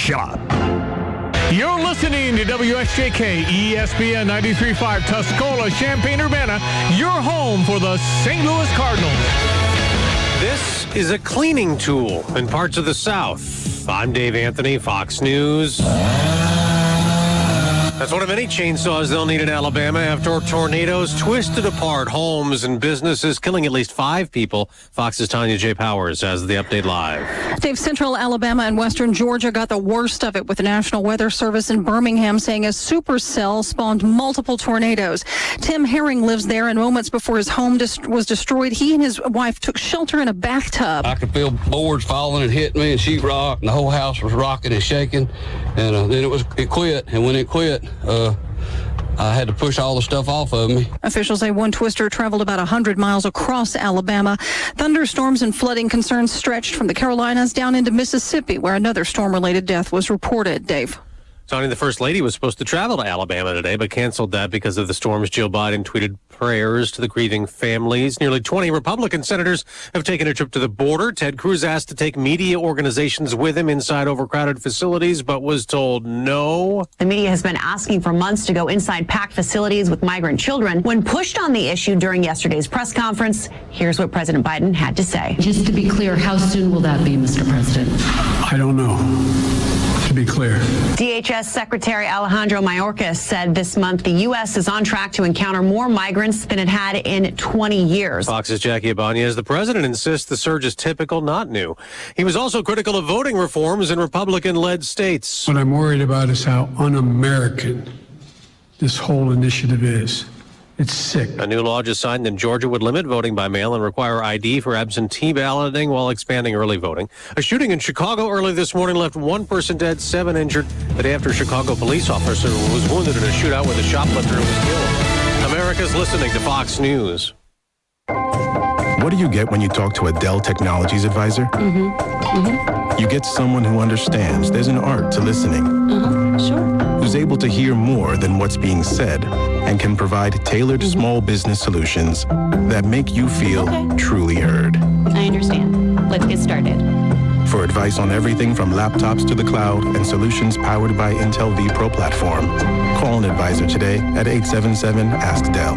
shop. You're listening to WSJK ESPN 93.5 Tuscola, Champaign-Urbana, your home for the St. Louis Cardinals. This is a cleaning tool in parts of the South. I'm Dave Anthony, Fox News. That's one of many chainsaws they'll need in Alabama after tornadoes twisted apart homes and businesses, killing at least 5 people. Fox's Tanya J. Powers has the update live. Dave, central Alabama and western Georgia got the worst of it, with the National Weather Service in Birmingham saying a supercell spawned multiple tornadoes. Tim Herring lives there, and moments before his home was destroyed, he and his wife took shelter in a bathtub. I could feel boards falling and hitting me and sheetrock, and the whole house was rocking and shaking, and then it quit, and when it quit, I had to push all the stuff off of me. Officials say one twister traveled about 100 miles across Alabama. Thunderstorms and flooding concerns stretched from the Carolinas down into Mississippi, where another storm-related death was reported. Dave. Tony, the First Lady was supposed to travel to Alabama today, but canceled that because of the storms. Jill Biden tweeted prayers to the grieving families. Nearly 20 Republican senators have taken a trip to the border. Ted Cruz asked to take media organizations with him inside overcrowded facilities, but was told no. The media has been asking for months to go inside packed facilities with migrant children. When pushed on the issue during yesterday's press conference, here's what President Biden had to say. Just to be clear, how soon will that be, Mr. President? I don't know. To be clear. DHS Secretary Alejandro Mayorkas said this month the U.S. is on track to encounter more migrants than it had in 20 years. Fox's Jackie Ibanez. The president insists the surge is typical, not new. He was also critical of voting reforms in Republican-led states. What I'm worried about is how un-American this whole initiative is. It's sick. A new law just signed in Georgia would limit voting by mail and require ID for absentee balloting while expanding early voting. A shooting in Chicago early this morning left 1 person dead, 7 injured. The day after, a Chicago police officer was wounded in a shootout with a shoplifter who was killed. America's listening to Fox News. What do you get when you talk to a Dell Technologies advisor? You get someone who understands there's an art to listening. Who's able to hear more than what's being said and can provide tailored small business solutions that make you feel truly heard. I understand. Let's get started. For advice on everything from laptops to the cloud and solutions powered by Intel vPro platform, call an advisor today at 877-ASK-DELL.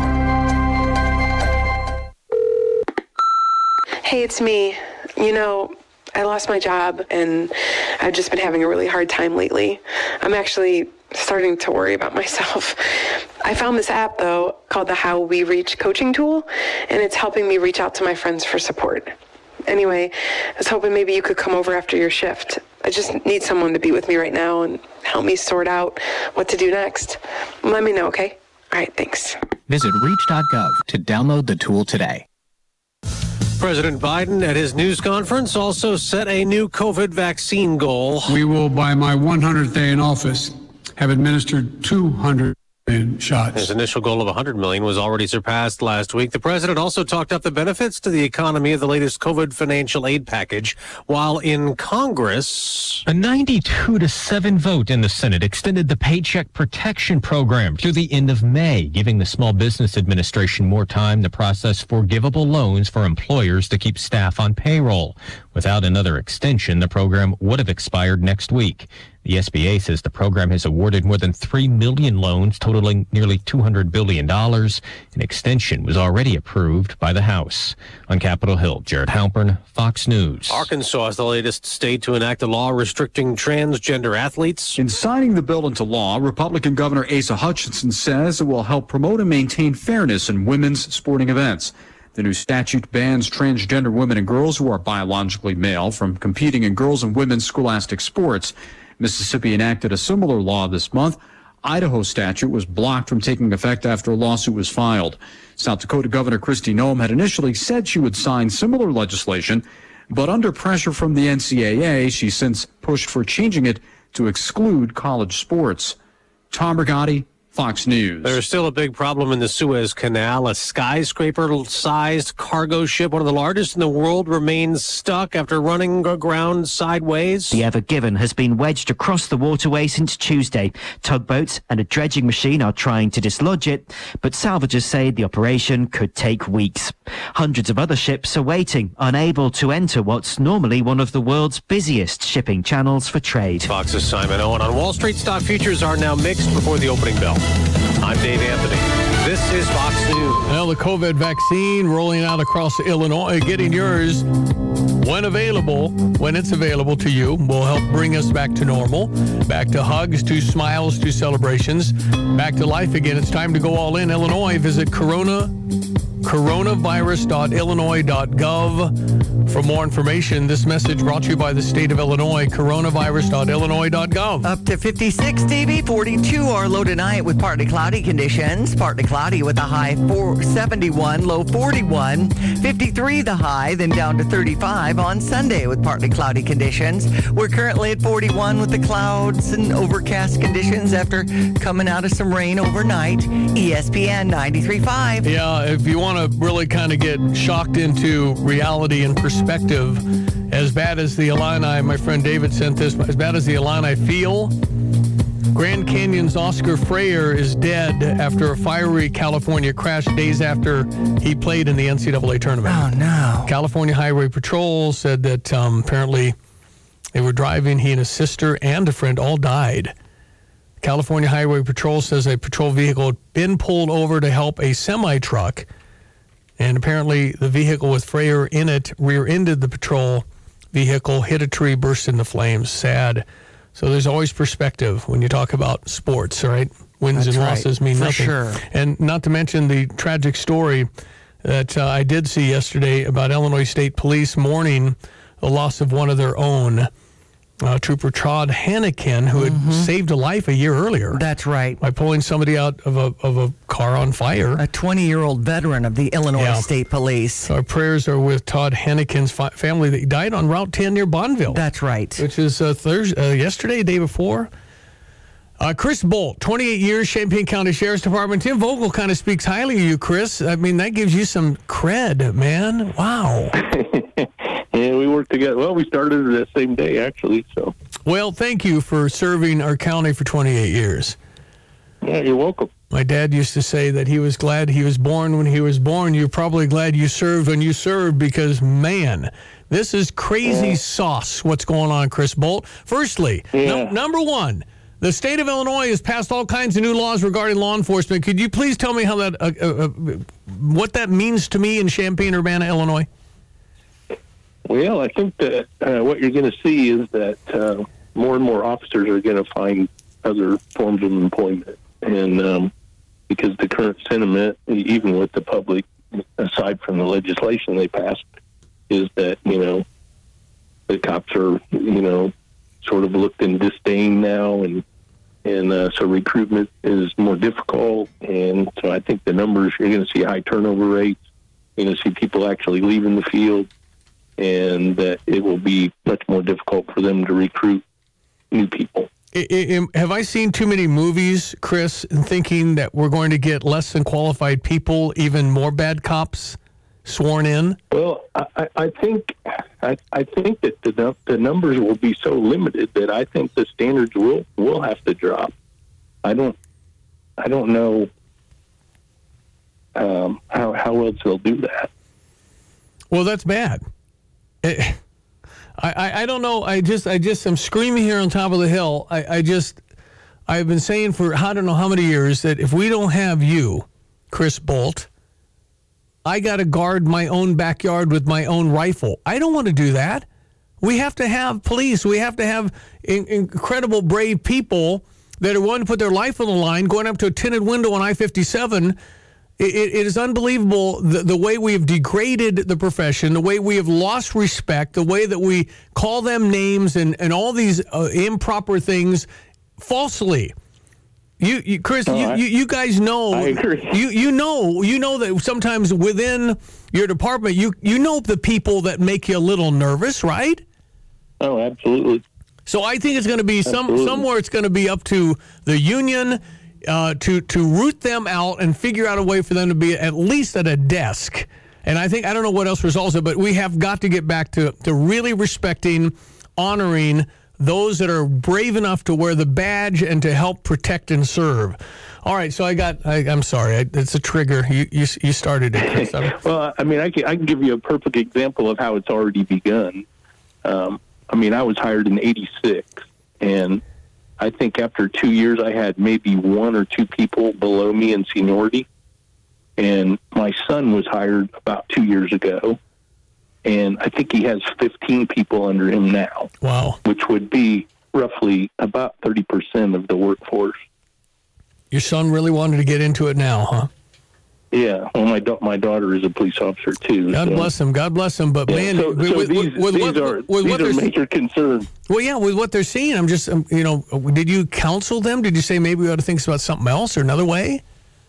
Hey, it's me. You know, I lost my job and I've just been having a really hard time lately. I'm actually starting to worry about myself. I found this app, though, called the How We Reach coaching tool, and it's helping me reach out to my friends for support. Anyway, I was hoping maybe you could come over after your shift. I just need someone to be with me right now and help me sort out what to do next. Let me know, okay? All right, thanks. Visit reach.gov to download the tool today. President Biden at his news conference also set a new COVID vaccine goal. We will, by my 100th day in office, have administered 200 million shots. His initial goal of 100 million was already surpassed last week. The president also talked up the benefits to the economy of the latest COVID financial aid package, while in Congress, a 92-7 vote in the Senate extended the Paycheck Protection Program through the end of May, giving the Small Business Administration more time to process forgivable loans for employers to keep staff on payroll. Without another extension, the program would have expired next week. The SBA says the program has awarded more than 3 million loans totaling nearly $200 billion. An extension was already approved by the House. On Capitol Hill, Jared Halpern, Fox News. Arkansas is the latest state to enact a law restricting transgender athletes. In signing the bill into law, Republican Governor Asa Hutchinson says it will help promote and maintain fairness in women's sporting events. The new statute bans transgender women and girls who are biologically male from competing in girls' and women's scholastic sports. Mississippi enacted a similar law this month. Idaho's statute was blocked from taking effect after a lawsuit was filed. South Dakota Governor Kristi Noem had initially said she would sign similar legislation, but under pressure from the NCAA, she since pushed for changing it to exclude college sports. Tom Rigotti, Fox News. There's still a big problem in the Suez Canal. A skyscraper-sized cargo ship, one of the largest in the world, remains stuck after running aground sideways. The Ever Given has been wedged across the waterway since Tuesday. Tugboats and a dredging machine are trying to dislodge it, but salvagers say the operation could take weeks. Hundreds of other ships are waiting, unable to enter what's normally one of the world's busiest shipping channels for trade. Fox's Simon Owen. On Wall Street, stock futures are now mixed before the opening bell. I'm Dave Anthony. This is Fox News. Well, the COVID vaccine rolling out across Illinois. Getting yours when it's available to you, will help bring us back to normal, back to hugs, to smiles, to celebrations, back to life again. It's time to go all in. Illinois, visit coronavirus.illinois.gov for more information. This message brought to you by the state of Illinois, coronavirus.illinois.gov. Up to 56, Stevie. 42 are low tonight with partly cloudy conditions. Partly cloudy with a high 71, low 41. 53 the high, then down to 35 on Sunday with partly cloudy conditions. We're currently at 41 with the clouds and overcast conditions after coming out of some rain overnight. ESPN 93.5. Yeah, if you want to really kind of get shocked into reality and perspective, as bad as the Illini, my friend David sent this, as bad as the Illini feel, Grand Canyon's Oscar Freyer is dead after a fiery California crash days after he played in the NCAA tournament. Oh, no. California Highway Patrol said that apparently they were driving, he and his sister and a friend all died. California Highway Patrol says a patrol vehicle had been pulled over to help a semi-truck, and apparently the vehicle with Freyer in it rear-ended the patrol vehicle, hit a tree, burst into flames. Sad. So there's always perspective when you talk about sports, right? Wins and losses mean nothing. For sure. And not to mention the tragic story that I did see yesterday about Illinois State Police mourning the loss of one of their own, Trooper Todd Hannikin, who had saved a life a year earlier. That's right. By pulling somebody out of a car on fire. A 20-year-old veteran of the Illinois State Police. So our prayers are with Todd Hannikin's family that died on Route 10 near Bonneville. That's right. Which is yesterday, day before. Chris Bolt, 28 years, Champaign County Sheriff's Department. Tim Vogel kind of speaks highly of you, Chris. I mean, that gives you some cred, man. Wow. Yeah, we worked together. Well, we started the same day, actually. So. Well, thank you for serving our county for 28 years. Yeah, you're welcome. My dad used to say that he was glad he was born when he was born. You're probably glad you served when you served because, man, this is crazy sauce, what's going on, Chris Bolt. Firstly, number one, the state of Illinois has passed all kinds of new laws regarding law enforcement. Could you please tell me how that, what that means to me in Champaign-Urbana, Illinois? Well, I think that what you're going to see is that more and more officers are going to find other forms of employment. And because the current sentiment, even with the public, aside from the legislation they passed, is that, the cops are, sort of looked in disdain now. And so recruitment is more difficult. And so I think the numbers, you're going to see high turnover rates. You're going to see people actually leaving the field. And that it will be much more difficult for them to recruit new people. Have I seen too many movies, Chris, in thinking that we're going to get less than qualified people, even more bad cops sworn in? Well, I think that the numbers will be so limited that I think the standards will have to drop. I don't know how else they'll do that. Well, that's bad. I don't know. I just am screaming here on top of the hill. I've been saying for I don't know how many years that if we don't have you, Chris Bolt, I got to guard my own backyard with my own rifle. I don't want to do that. We have to have police. We have to have incredible, brave people that are willing to put their life on the line, going up to a tinted window on I-57. It is unbelievable the way we have degraded the profession, the way we have lost respect, the way that we call them names and all these improper things falsely. Chris, you guys know. I agree. You know that sometimes within your department, you know the people that make you a little nervous, right? Oh, absolutely. So I think it's going to be somewhere. It's going to be up to the union to root them out and figure out a way for them to be at least at a desk. And I don't know what else resolves it, but we have got to get back to really respecting, honoring those that are brave enough to wear the badge and to help protect and serve. All right, so I'm sorry, it's a trigger. You started it. Well, I mean, I can give you a perfect example of how it's already begun. I mean, I was hired in '86, and I think after 2 years, I had maybe 1 or 2 people below me in seniority. And my son was hired about 2 years ago, and I think he has 15 people under him now. Wow. Which would be roughly about 30% of the workforce. Your son really wanted to get into it now, huh? Yeah. Well, my daughter is a police officer, too. God bless him. God bless him. But, man, these are major concerns. Well, yeah, with what they're seeing, I'm just, did you counsel them? Did you say maybe we ought to think about something else or another way?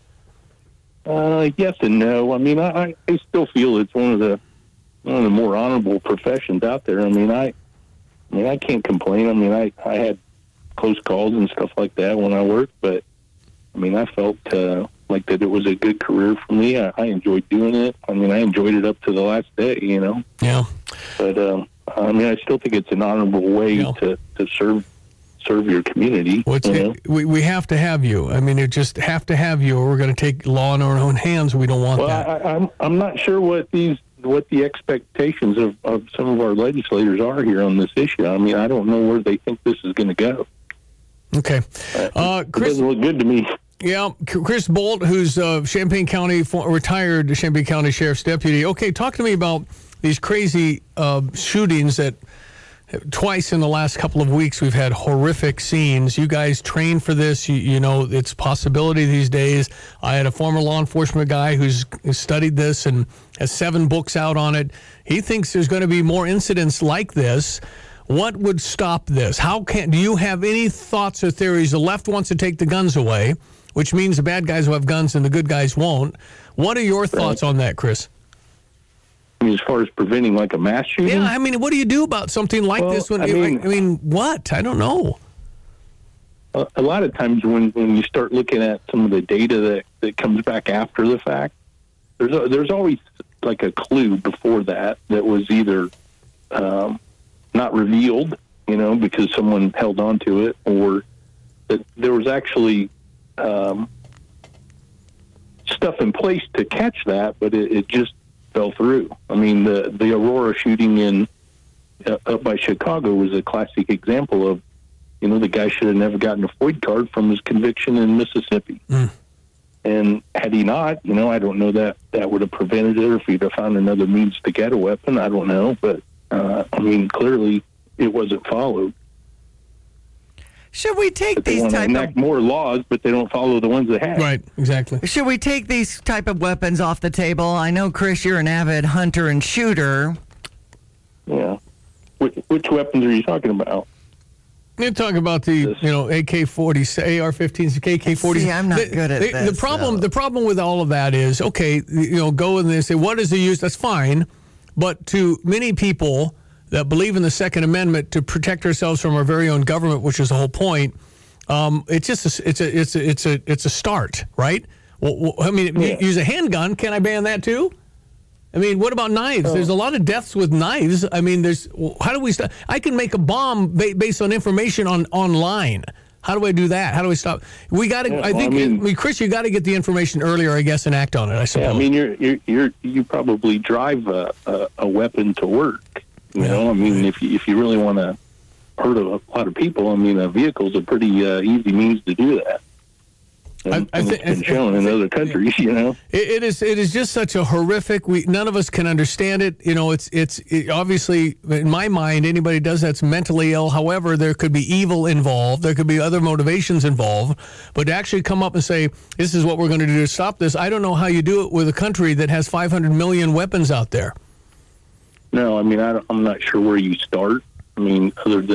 Yes and no. I mean, I still feel it's one of the more honorable professions out there. I mean, I can't complain. I mean, I had close calls and stuff like that when I worked, but I mean, I felt like that it was a good career for me. I enjoyed doing it. I mean, I enjoyed it up to the last day, Yeah. But I mean, I still think it's an honorable way to serve your community. We have to have you. I mean, it just have to have you, or we're going to take law in our own hands. We don't want that. I'm not sure what the expectations of some of our legislators are here on this issue. I mean, I don't know where they think this is going to go. Okay. It doesn't look good to me. Yeah, Chris Bolt, who's Champaign County retired Champaign County Sheriff's Deputy. Okay, talk to me about these crazy shootings that twice in the last couple of weeks we've had horrific scenes. You guys train for this. You know it's a possibility these days. I had a former law enforcement guy who's studied this and has 7 books out on it. He thinks there's going to be more incidents like this. What would stop this? Do you have any thoughts or theories? The left wants to take the guns away, which means the bad guys will have guns and the good guys won't. What are your thoughts on that, Chris? I mean, as far as preventing like a mass shooting? Yeah, I mean, what do you do about something like this? I mean, what? I don't know. A lot of times when you start looking at some of the data that comes back after the fact, there's always like a clue before that was either not revealed, because someone held on to it, or that there was actually stuff in place to catch that, but it just fell through. I mean, the Aurora shooting up by Chicago was a classic example of, the guy should have never gotten a FOID card from his conviction in Mississippi. And had he not, I don't know that would have prevented it, or if he'd have found another means to get a weapon, I don't know. But, I mean, clearly it wasn't followed. Should we take these type of more laws, but they don't follow the ones they have? Right, exactly. Should we take these type of weapons off the table? I know, Chris, you're an avid hunter and shooter. Yeah. Which weapons are you talking about? You're talking about the AK-40s, AR-15s, AK-40s. See, I'm not good at this. The problem with all of that is, okay, go in there and say, what is the use? That's fine, but to many people that believe in the Second Amendment to protect ourselves from our very own government, which is the whole point, it's a start, right? Well, I mean, use a handgun. Can I ban that too? I mean, what about knives? There's a lot of deaths with knives. I mean, how do we stop? I can make a bomb based on information online. How do I do that? How do we stop? We got to. Chris, you got to get the information earlier, I guess, and act on it. I suppose. Yeah, I mean, you probably drive a weapon to work. I mean, if you really want to hurt a lot of people, I mean, a vehicle is a pretty easy means to do that. And it's been shown in other countries, It is just such a horrific. None of us can understand it. It's obviously, in my mind, anybody does that's mentally ill. However, there could be evil involved. There could be other motivations involved. But to actually come up and say, this is what we're going to do to stop this, I don't know how you do it with a country that has 500 million weapons out there. No, I mean, I'm not sure where you start. I mean, other than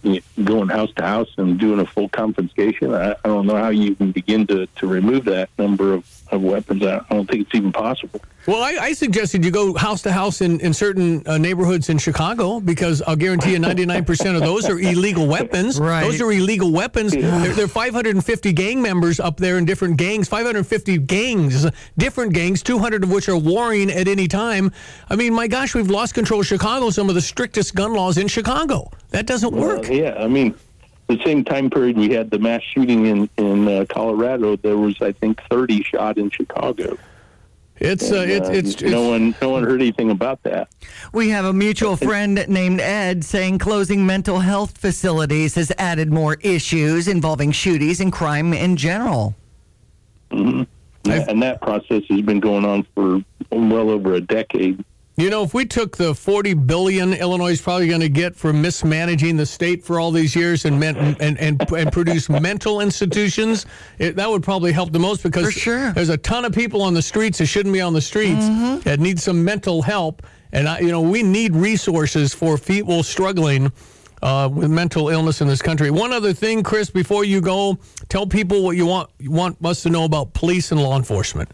going house to house and doing a full confiscation. I don't know how you can begin to remove that number of weapons. I don't think it's even possible. Well, I suggested you go house to house in certain neighborhoods in Chicago, because I'll guarantee you 99% of those are illegal weapons. Right. Those are illegal weapons. There are 550 gang members up there in different gangs, 550 gangs, different gangs, 200 of which are warring at any time. I mean, my gosh, we've lost control of Chicago, some of the strictest gun laws in Chicago. That doesn't work. Yeah, I mean, the same time period we had the mass shooting in Colorado, there was, I think, 30 shot in Chicago. It's no one heard anything about that. We have a mutual friend named Ed saying closing mental health facilities has added more issues involving shootings and crime in general. Mm-hmm. And that process has been going on for well over a decade. You know, if we took the $40 billion Illinois is probably going to get for mismanaging the state for all these years and produce mental institutions, that would probably help the most, because there's a ton of people on the streets that shouldn't be on the streets that need some mental help. And, we need resources for people struggling with mental illness in this country. One other thing, Chris, before you go, tell people what you want us to know about police and law enforcement.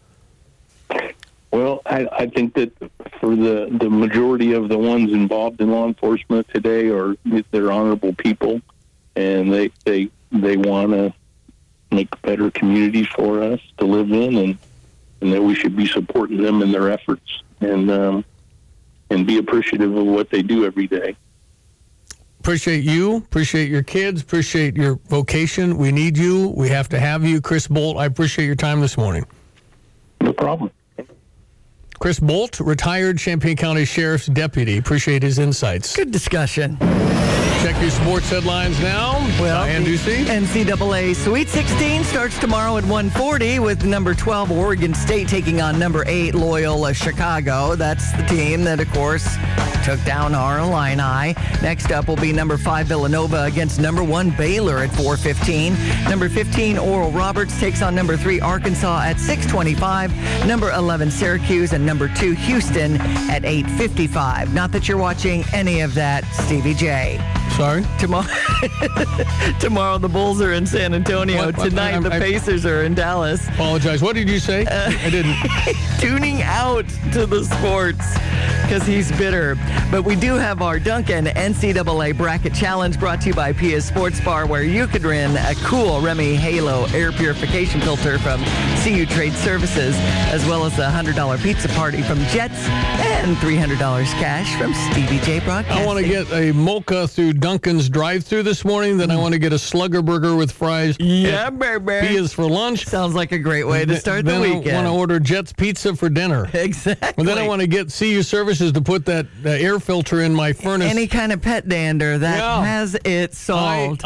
Well, I think that for the majority of the ones involved in law enforcement today they're honorable people, and they want to make better communities for us to live in, and that we should be supporting them in their efforts and be appreciative of what they do every day. Appreciate you, appreciate your kids, appreciate your vocation. We need you. We have to have you. Chris Bolt, I appreciate your time this morning. No problem. Chris Bolt, retired Champaign County Sheriff's Deputy. Appreciate his insights. Good discussion. Check your sports headlines now. Well, Diane Ducey. NCAA Sweet 16 starts tomorrow at 1:40 with number 12 Oregon State taking on number 8 Loyola Chicago. That's the team that, of course, took down our Illini. Next up will be number 5 Villanova against number 1 Baylor at 4:15. Number 15 Oral Roberts takes on number 3 Arkansas at 6:25. Number 11 Syracuse and number 2 Houston at 8:55. Not that you're watching any of that, Stevie J. Sorry? Tomorrow the Bulls are in San Antonio. Tonight the Pacers are in Dallas. Apologize. What did you say? I didn't. Tuning out to the sports because he's bitter. But we do have our Duncan NCAA Bracket Challenge brought to you by Pia Sports Bar, where you could win a cool Remy Halo air purification filter from CU Trade Services, as well as a $100 pizza party from Jets and $300 cash from Stevie J Broadcasting. I want to get a mocha through Duncan's drive-thru this morning. Then I want to get a Slugger burger with fries. Yeah, baby. Pia's for lunch. Sounds like a great way to start the weekend. Then I want to order Jets Pizza for dinner. Exactly. And then I want to get CU Services to put that air filter in my furnace. Any kind of pet dander that has it solved.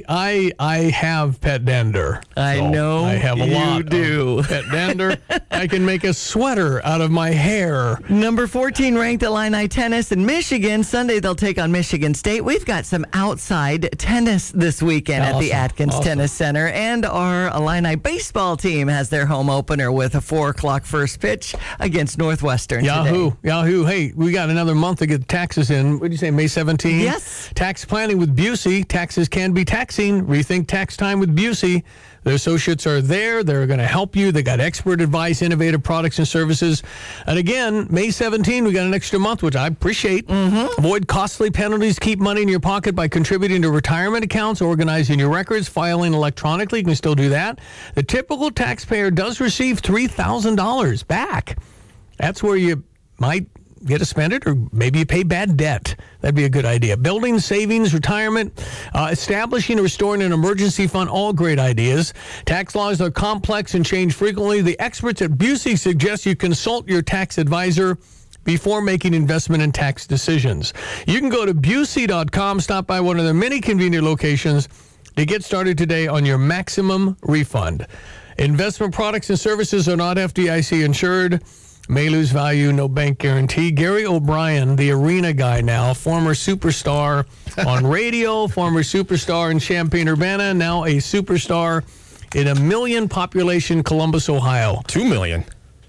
I have pet dander. I know I have a lot of pet dander. I can make a sweater out of my hair. Number 14 ranked Illini tennis in Michigan. Sunday they'll take on Michigan State. We've got some outside tennis this weekend at the Atkins Tennis Center. And our Illini baseball team has their home opener with a 4 o'clock first pitch against Northwestern today. Yahoo. Hey, we got another month to get taxes in. What did you say, May 17th? Yes. Tax planning with Busey. Taxes can be taxing. Rethink tax time with Busey. The associates are there. They're going to help you. They got expert advice, innovative products and services. And again, May 17, we got an extra month, which I appreciate. Avoid costly penalties. Keep money in your pocket by contributing to retirement accounts, organizing your records, filing electronically. You can still do that. The typical taxpayer does receive $3,000 back. That's where you might get to spend it, or maybe you pay bad debt. That'd be a good idea. Building, savings, retirement, establishing or restoring an emergency fund, all great ideas. Tax laws are complex and change frequently. The experts at Busey suggest you consult your tax advisor before making investment and tax decisions. You can go to Busey.com, stop by one of their many convenient locations to get started today on your maximum refund. Investment products and services are not FDIC insured. May lose value, no bank guarantee. Gary O'Brien, the arena guy now, former superstar on radio, former superstar in Champaign-Urbana, now a superstar in a 1 million population Columbus, Ohio. 2 million.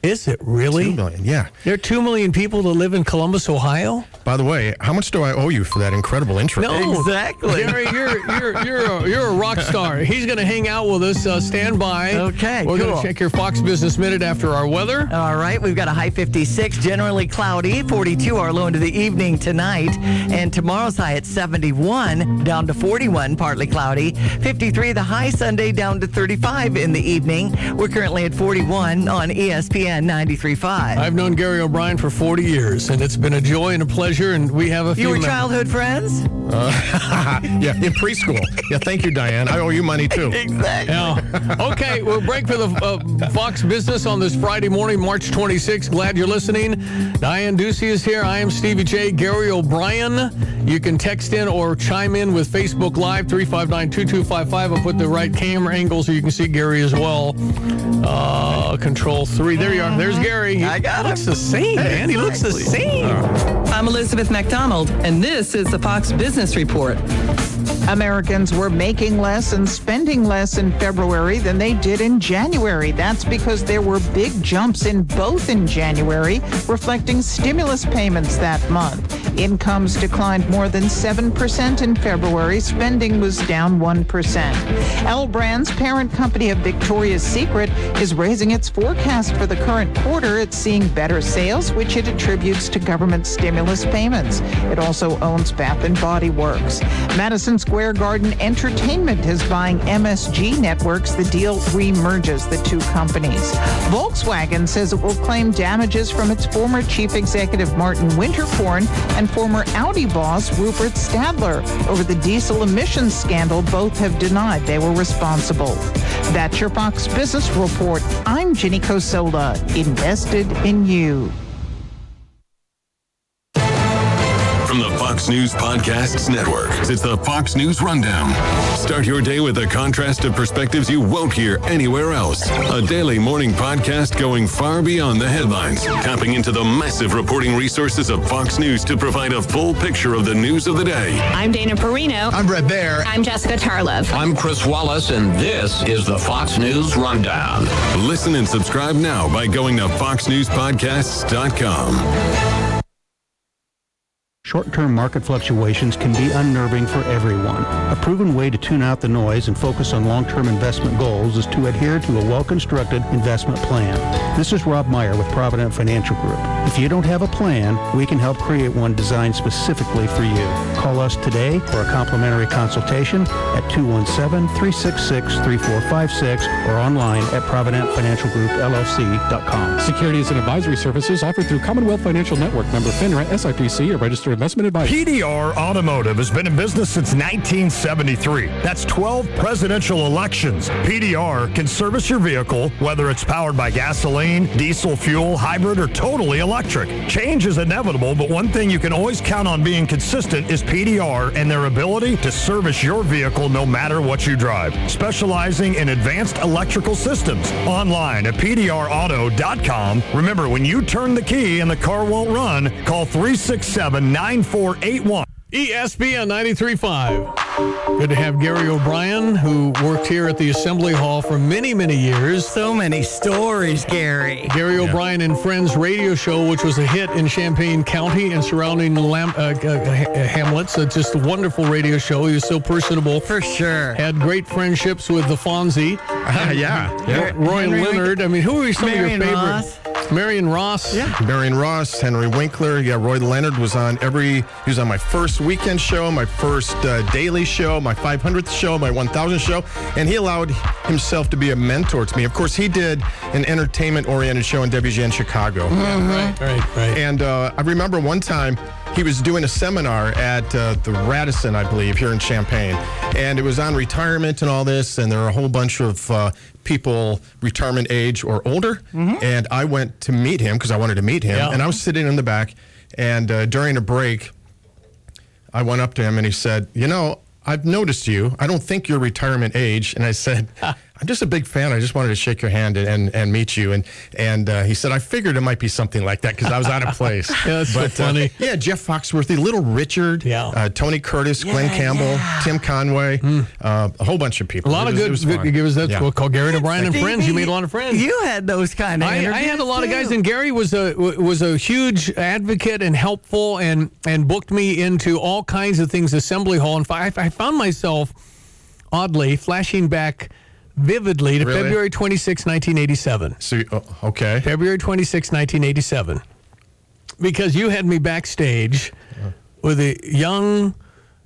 Is it really? 2 million, yeah. There are 2 million people that live in Columbus, Ohio? By the way, how much do I owe you for that incredible intro? No, Exactly. Gary, you're a rock star. He's going to hang out with us. Stand by. Okay, We're going cool. to check your Fox Business Minute after our weather. All right, we've got a high 56, generally cloudy, 42 our low into the evening tonight, and tomorrow's high at 71, down to 41, partly cloudy, 53 the high Sunday, down to 35 in the evening. We're currently at 41 on ESPN 93.5. I've known Gary O'Brien for 40 years, and it's been a joy and a pleasure, and we have a few You were members. childhood friends? Yeah, in preschool. Yeah, thank you, Diane. I owe you money, too. Exactly. Yeah. Okay, we'll break for the Fox Business on this Friday morning, March 26th. Glad you're listening. Diane Ducey is here. I am Stevie J. Gary O'Brien. You can text in or chime in with Facebook Live, 359-2255. I'll put the right camera angle so you can see Gary as well. Control 3. There you are. There's Gary. I got him. He looks the same, man. He looks the same. I'm Elizabeth McDonald, and this is the Fox Business Report. Americans were making less and spending less in February than they did in January. That's because there were big jumps in both in January, reflecting stimulus payments that month. Incomes declined more than 7% in February. Spending was down 1%. L Brands, parent company of Victoria's Secret, is raising its forecast for the current quarter. It's seeing better sales, which it attributes to government stimulus payments. It also owns Bath & Body Works. Madison Square Garden Entertainment is buying MSG Networks. The deal remerges the two companies. Volkswagen says it will claim damages from its former chief executive Martin Winterkorn and former Audi boss Rupert Stadler over the diesel emissions scandal. Both have denied they were responsible. That's your Fox Business Report. I'm Ginny Cosola, invested in you. From the Fox News Podcasts Network, it's the Fox News Rundown. Start your day with a contrast of perspectives you won't hear anywhere else. A daily morning podcast going far beyond the headlines, tapping into the massive reporting resources of Fox News to provide a full picture of the news of the day. I'm Dana Perino. I'm Brett Baer. I'm Jessica Tarlov. I'm Chris Wallace, and this is the Fox News Rundown. Listen and subscribe now by going to foxnewspodcasts.com. Short-term market fluctuations can be unnerving for everyone. A proven way to tune out the noise and focus on long-term investment goals is to adhere to a well-constructed investment plan. This is Rob Meyer with Provident Financial Group. If you don't have a plan, we can help create one designed specifically for you. Call us today for a complimentary consultation at 217-366-3456 or online at providentfinancialgroupllc.com. Securities and advisory services offered through Commonwealth Financial Network, member FINRA, SIPC, a registered investment advisor. PDR Automotive has been in business since 1973. That's 12 presidential elections. PDR can service your vehicle, whether it's powered by gasoline, diesel fuel, hybrid, or totally electric. Change is inevitable, but one thing you can always count on being consistent is PDR and their ability to service your vehicle no matter what you drive. Specializing in advanced electrical systems. Online at PDRauto.com. Remember, when you turn the key and the car won't run, call 367-9481. ESPN 93.5. Good to have Gary O'Brien, who worked here at the Assembly Hall for many, many years. So many stories, Gary. Gary O'Brien and Friends radio show, which was a hit in Champaign County and surrounding hamlets. Just a wonderful radio show. He was so personable. For sure. Had great friendships with the Fonzie. Roy Leonard. I mean, who are some of your favorite? Ross. Marion Ross. Yeah. Marion Ross, Henry Winkler. Yeah, Roy Leonard was on he was on my first weekend show, my first daily show, my 500th show, my 1000th show, and he allowed himself to be a mentor to me. Of course, he did an entertainment-oriented show in WGN Chicago. Mm-hmm. Right. And I remember one time he was doing a seminar at the Radisson, I believe, here in Champaign, and it was on retirement and all this, and there were a whole bunch of people retirement age or older, and I went to meet him because I wanted to meet him, and I was sitting in the back, and during a break, I went up to him and he said, "You know, I've noticed you. I don't think you're retirement age." And I said, I'm just a big fan. I just wanted to shake your hand and meet you. And he said, I figured it might be something like that because I was out of place. Yeah, that's so funny. Yeah, Jeff Foxworthy, Little Richard, Tony Curtis, Glenn Campbell, Tim Conway, a whole bunch of people. A lot of good givers. That's what called Gary O'Brien and Friends. You made a lot of friends. You had those kind of interviews. I had a lot of guys, and Gary was a huge advocate and helpful and booked me into all kinds of things, Assembly Hall. And I found myself, oddly, flashing back vividly to February 26, 1987. So, okay. February 26, 1987. Because you had me backstage with a young,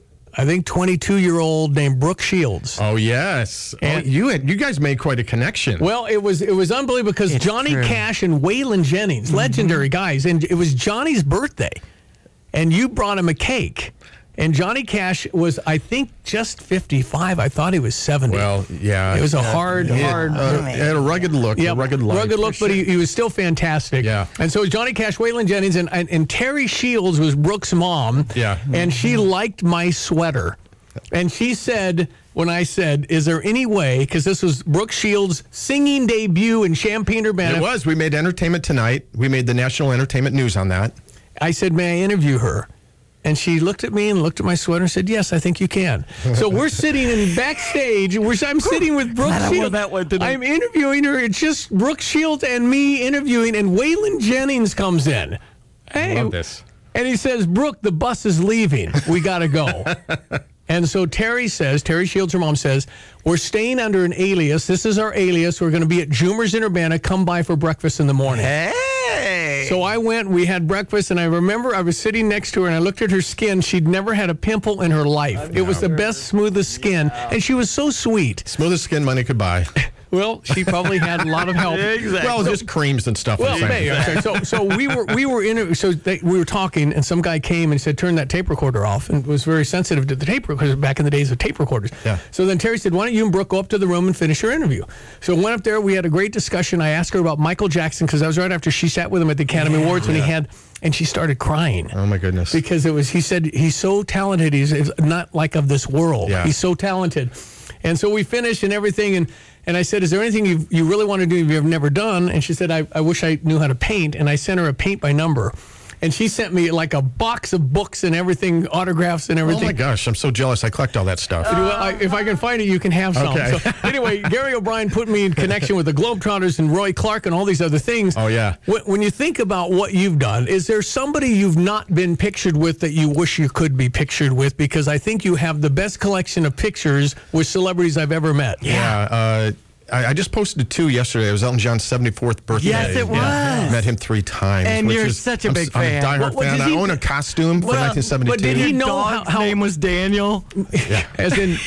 I think 22-year-old named Brooke Shields. Oh yes, and you guys made quite a connection. Well, it was unbelievable because Johnny Cash and Waylon Jennings, legendary guys, and it was Johnny's birthday, and you brought him a cake. And Johnny Cash was, I think, just 55. I thought he was 70. Well, yeah. It was a hard. He had a rugged look, a rugged life. Rugged look, but he was still fantastic. Yeah. And so Johnny Cash, Waylon Jennings, and Terry Shields was Brooke's mom. Yeah. And she liked my sweater. And she said, when I said, is there any way, because this was Brooke Shields' singing debut in Champaign-Urbana. It was. We made Entertainment Tonight. We made the National Entertainment News on that. I said, may I interview her? And she looked at me and looked at my sweater and said, yes, I think you can. So we're sitting in backstage. I'm sitting with Brooke Shields. I'm interviewing her. It's just Brooke Shields and me interviewing, and Waylon Jennings comes in. Hey, I love this. And he says, Brooke, the bus is leaving. We got to go. And so Terry Shields, her mom says, we're staying under an alias. This is our alias. We're going to be at Jumer's in Urbana. Come by for breakfast in the morning. Hey! So I went, we had breakfast, and I remember I was sitting next to her, and I looked at her skin. She'd never had a pimple in her life. It was the best, smoothest skin, and she was so sweet. Smoothest skin money could buy. Well, she probably had a lot of help. Exactly. Well, just creams and stuff. Well, so we were talking, and some guy came and said, "Turn that tape recorder off," and was very sensitive to the tape recorder back in the days of tape recorders. Yeah. So then Terry said, "Why don't you and Brooke go up to the room and finish your interview?" So I went up there. We had a great discussion. I asked her about Michael Jackson because that was right after she sat with him at the Academy Awards when he had. And she started crying. Oh, my goodness. Because he said, he's so talented. He's not like of this world. Yeah. He's so talented. And so we finished and everything. And I said, is there anything you really want to do you've never done? And she said, I wish I knew how to paint. And I sent her a paint by number. And she sent me like a box of books and everything, autographs and everything. Oh, my gosh. I'm so jealous. I collect all that stuff. If I can find it, you can have some. Okay. So anyway, Gary O'Brien put me in connection with the Globetrotters and Roy Clark and all these other things. Oh, yeah. When you think about what you've done, is there somebody you've not been pictured with that you wish you could be pictured with? Because I think you have the best collection of pictures with celebrities I've ever met. Yeah. I just posted 2 yesterday. It was Elton John's 74th birthday. Yes, it was. Met him 3 times. And you're such a big fan. I'm a diehard fan. I own a costume from 1972. But did he know how name was Daniel? Yeah. As in,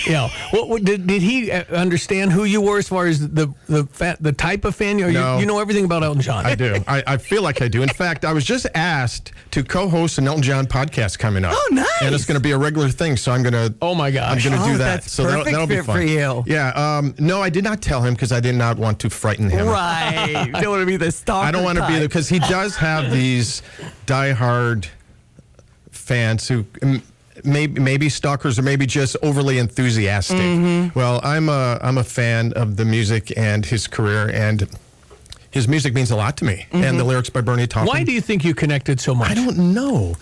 did he understand who you were as far as the type of fan? No. You know everything about Elton John. I do. I feel like I do. In fact, I was just asked to co-host an Elton John podcast coming up. Oh, nice. And it's going to be a regular thing, so I'm going to. Oh my gosh. I'm going to do that. That's so that'll be fit fun for you. Yeah. No, I did not tell him because I did not want to frighten him. Right. You don't want to be the stalker. I don't want to be there because he does have these diehard fans who maybe stalkers or maybe just overly enthusiastic. Mm-hmm. Well, I'm a fan of the music and his career, and his music means a lot to me. Mm-hmm. And the lyrics by Bernie Taupin. Why do you think you connected so much? I don't know.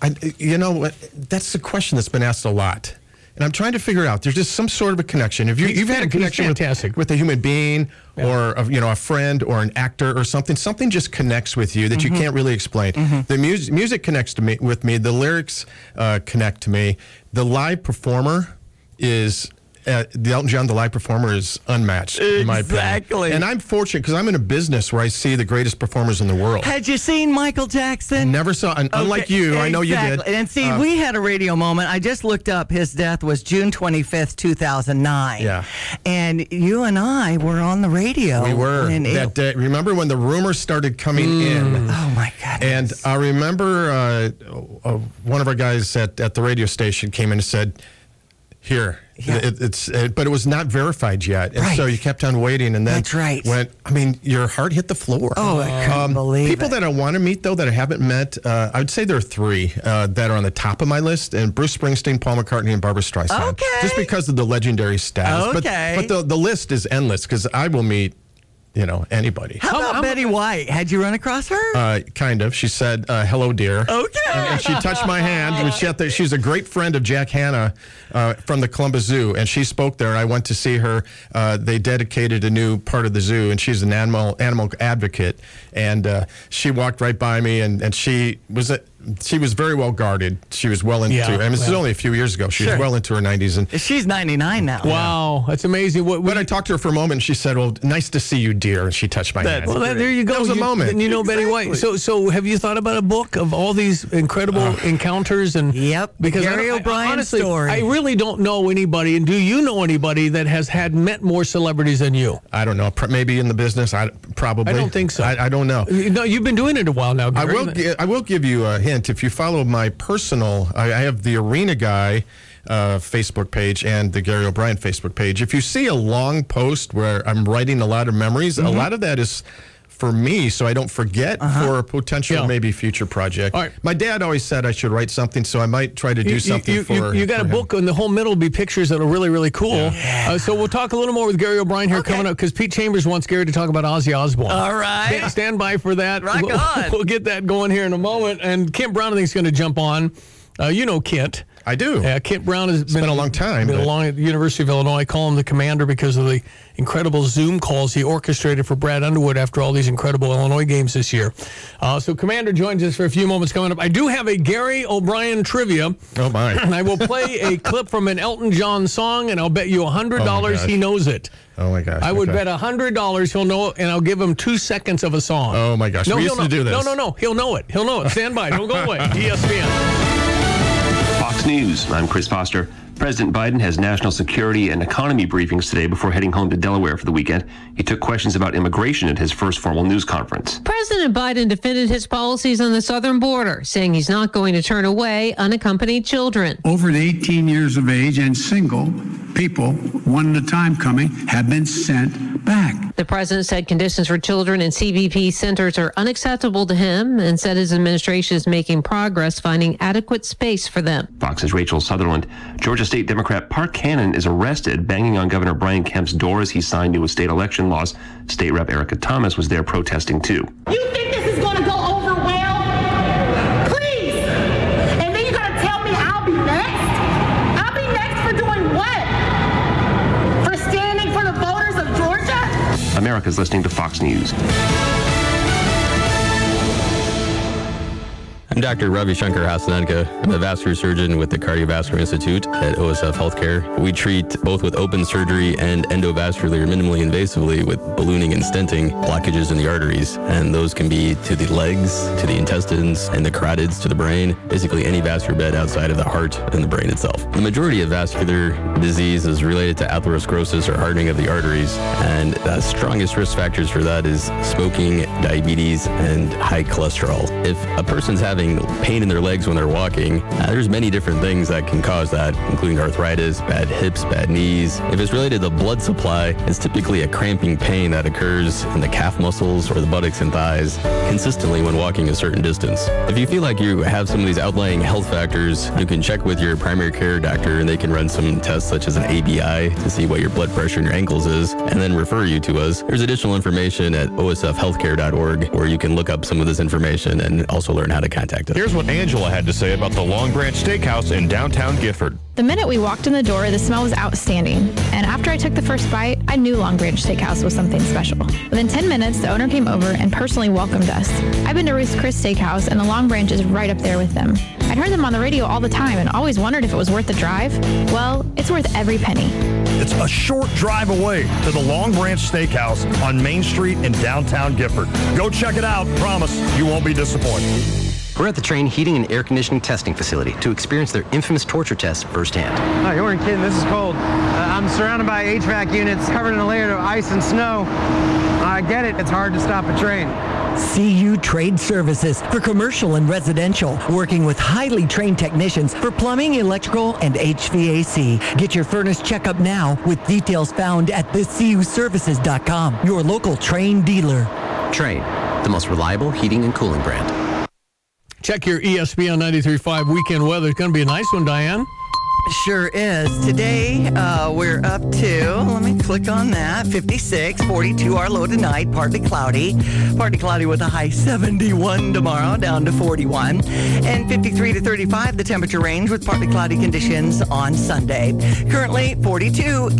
That's the question that's been asked a lot. And I'm trying to figure it out. There's just some sort of a connection. If you've had a connection with a human being or a friend or an actor or something just connects with you that you can't really explain. The music connects with me. The lyrics connect to me. The live performer is... the Elton John, the live performer, is unmatched, in my opinion. Exactly. And I'm fortunate because I'm in a business where I see the greatest performers in the world. Had you seen Michael Jackson? Never saw, unlike you, I know you did. And see, we had a radio moment. I just looked up. His death was June 25th, 2009. Yeah. And you and I were on the radio. We were. That day. Remember when the rumors started coming in? Oh, my goodness. And I remember one of our guys at the radio station came in and said, Here. Yeah. But it was not verified yet. And so you kept on waiting. And then your heart hit the floor. Oh, I couldn't believe people that I want to meet, though, that I haven't met, I would say there are 3 that are on the top of my list. And Bruce Springsteen, Paul McCartney, and Barbra Streisand. Okay. Just because of the legendary status. Okay. But the list is endless because I will meet anybody. How about Betty White? Had you run across her? Kind of. She said, hello, dear. Okay. And she touched my hand. She's a great friend of Jack Hanna from the Columbus Zoo, and she spoke there. I went to see her. They dedicated a new part of the zoo, and she's an animal advocate. And she walked right by me, and she was very well guarded. She was well into. This is only a few years ago. She was well into her 90s, and she's 99 now. Wow, that's amazing. But I talked to her for a moment, and she said, "Well, nice to see you, dear." And she touched my hand. Well, there you go. That was a moment. And Betty White. So have you thought about a book of all these incredible encounters? And because Gary O'Brien honestly, story. I really don't know anybody. And do you know anybody that has met more celebrities than you? I don't know. Maybe in the business. Probably. I don't think so. I don't know. No, you've been doing it a while now, Gary. I will give you a hint. If you follow my personal, I have the Arena Guy Facebook page and the Gary O'Brien Facebook page. If you see a long post where I'm writing a lot of memories, a lot of that is for me, so I don't forget for a potential maybe future project. All right. My dad always said I should write something, so I might try to do something for You got a book, and the whole middle will be pictures that are really, really cool. Yeah. So we'll talk a little more with Gary O'Brien here coming up, because Pete Chambers wants Gary to talk about Ozzy Osbourne. All right. Stand by for that. We'll get that going here in a moment. And Kent Brown, I think, is going to jump on. You know Kent. I do. Kent Brown has been a long time. Been along at the University of Illinois. I call him the commander because of the incredible Zoom calls he orchestrated for Brad Underwood after all these incredible Illinois games this year. So Commander joins us for a few moments coming up. I do have a Gary O'Brien trivia. Oh, my. And I will play a clip from an Elton John song, and I'll bet you $100 he knows it. Oh, my gosh. I would bet $100 he'll know it, and I'll give him 2 seconds of a song. Oh, my gosh. We used to do this. No. He'll know it. Stand by. Don't go away. ESPN. Fox News. I'm Chris Foster. President Biden has national security and economy briefings today before heading home to Delaware for the weekend. He took questions about immigration at his first formal news conference. President Biden defended his policies on the southern border, saying he's not going to turn away unaccompanied children. Over 18 years of age and single people, one at a time coming, have been sent back. The president said conditions for children in CBP centers are unacceptable to him and said his administration is making progress finding adequate space for them. Fox's Rachel Sutherland. Georgia State Democrat Park Cannon is arrested, banging on Governor Brian Kemp's door as he signed new state election laws. State Rep Erica Thomas was there protesting too. You think this is going to go over well? Please! And then you're going to tell me I'll be next? I'll be next for doing what? For standing for the voters of Georgia? America's listening to Fox News. I'm Dr. Ravi Shankar Hasanenka. I'm a vascular surgeon with the Cardiovascular Institute at OSF Healthcare. We treat both with open surgery and endovascular, minimally invasively, with ballooning and stenting blockages in the arteries. And those can be to the legs, to the intestines, and the carotids, to the brain, basically any vascular bed outside of the heart and the brain itself. The majority of vascular disease is related to atherosclerosis or hardening of the arteries. And the strongest risk factors for that is smoking, diabetes, and high cholesterol. If a person's having pain in their legs when they're walking, there's many different things that can cause that, including arthritis, bad hips, bad knees. If it's related to blood supply, it's typically a cramping pain that occurs in the calf muscles or the buttocks and thighs consistently when walking a certain distance. If you feel like you have some of these outlying health factors, you can check with your primary care doctor, and they can run some tests such as an ABI to see what your blood pressure in your ankles is, and then refer you to us. There's additional information at osfhealthcare.org where you can look up some of this information and also learn how to contact us. Here's what Angela had to say about the Long Branch Steakhouse in downtown Gifford. The minute we walked in the door, the smell was outstanding. And after I took the first bite, I knew Long Branch Steakhouse was something special. Within 10 minutes, the owner came over and personally welcomed us. I've been to Ruth's Chris Steakhouse, and the Long Branch is right up there with them. I'd heard them on the radio all the time and always wondered if it was worth the drive. Well, it's worth every penny. It's a short drive away to the Long Branch Steakhouse on Main Street in downtown Gifford. Go check it out. Promise you won't be disappointed. We're at the Trane Heating and Air Conditioning Testing Facility to experience their infamous torture tests firsthand. Oh, you weren't kidding. This is cold. I'm surrounded by HVAC units covered in a layer of ice and snow. I get it. It's hard to stop a train. CU Trade Services for commercial and residential, working with highly trained technicians for plumbing, electrical, and HVAC. Get your furnace checkup now with details found at thecuservices.com, your local Trane dealer. Trane, the most reliable heating and cooling brand. Check your ESPN 93.5 weekend weather. It's going to be a nice one, Diane. Sure is. Today, we're up to, let me click on that, 56, 42 our low tonight, partly cloudy. Partly cloudy with a high 71 tomorrow, down to 41. And 53 to 35, the temperature range with partly cloudy conditions on Sunday. Currently, 42,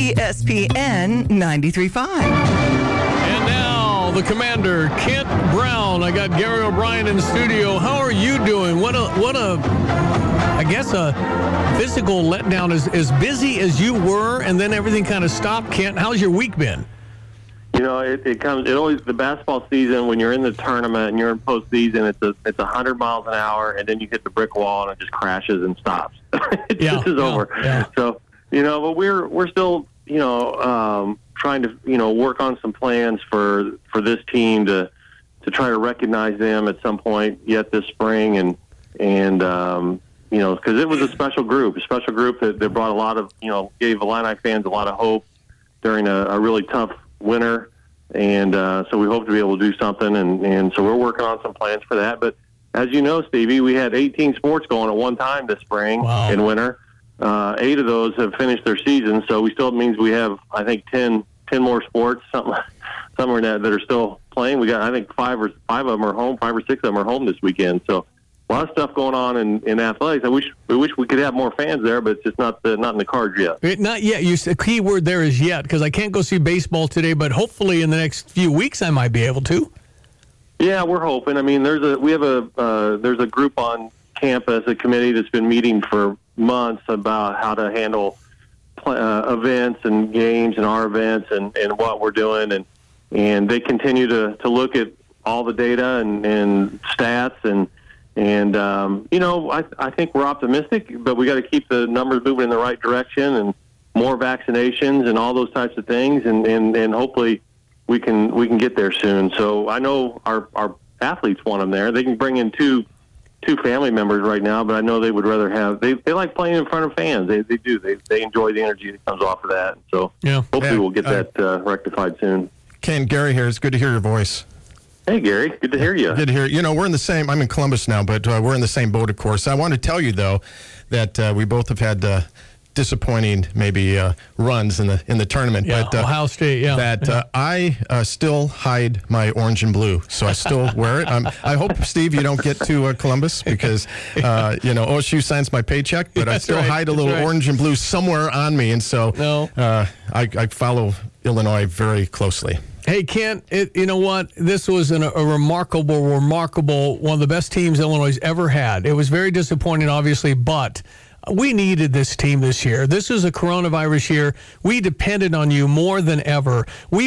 ESPN 93.5. And now, the commander, Kent Brown. I got Gary O'Brien in the studio. How are you doing? What a I guess a physical letdown. As busy as you were, and then everything kind of stopped. Kent, how's your week been? You know, it always, the basketball season, when you're in the tournament and you're in postseason, it's 100 miles an hour, and then you hit the brick wall and it just crashes and stops. It just is over. Yeah. So, you know, but we're still, you know, trying to, you know, work on some plans for this team to try to recognize them at some point yet this spring, and you know, because it was a special group that brought a lot of, you know, gave Illini fans a lot of hope during a really tough winter, and so we hope to be able to do something, and so we're working on some plans for that. But as you know, Stevie, we had 18 sports going at one time this spring and winter. 8 of those have finished their season, so we still means we have, I think, 10 more sports, somewhere that are still playing. We got, I think, 5 or 6 of them are home this weekend. So a lot of stuff going on in athletics. We wish we could have more fans there, but it's just not in the cards yet. Not yet. The key word there is yet, because I can't go see baseball today, but hopefully in the next few weeks I might be able to. Yeah, we're hoping. I mean, there's a group on campus, a committee that's been meeting for months about how to handle events and games and our events and what we're doing, and they continue to look at all the data and stats and you know, I think we're optimistic, but we got to keep the numbers moving in the right direction, and more vaccinations and all those types of things, and hopefully we can get there soon. So I know our athletes want them there. They can bring in two family members right now, but I know they would rather have, they like playing in front of fans. They do. They enjoy the energy that comes off of that. So hopefully we'll get that rectified soon. Ken, Gary here. It's good to hear your voice. Hey, Gary. Good to hear you. Good to hear. You know, we're in the same, I'm in Columbus now, but we're in the same boat, of course. I want to tell you, though, that we both have had disappointing maybe runs in the tournament. Yeah, but Ohio State, that I still hide my orange and blue, so I still wear it. I hope, Steve, you don't get to Columbus, because you know, OSU signs my paycheck, but I still hide a little orange and blue somewhere on me, and so I follow Illinois very closely. Hey, Kent, you know what? This was a remarkable, one of the best teams Illinois has ever had. It was very disappointing, obviously, but we needed this team this year. This is a coronavirus year. We depended on you more than ever.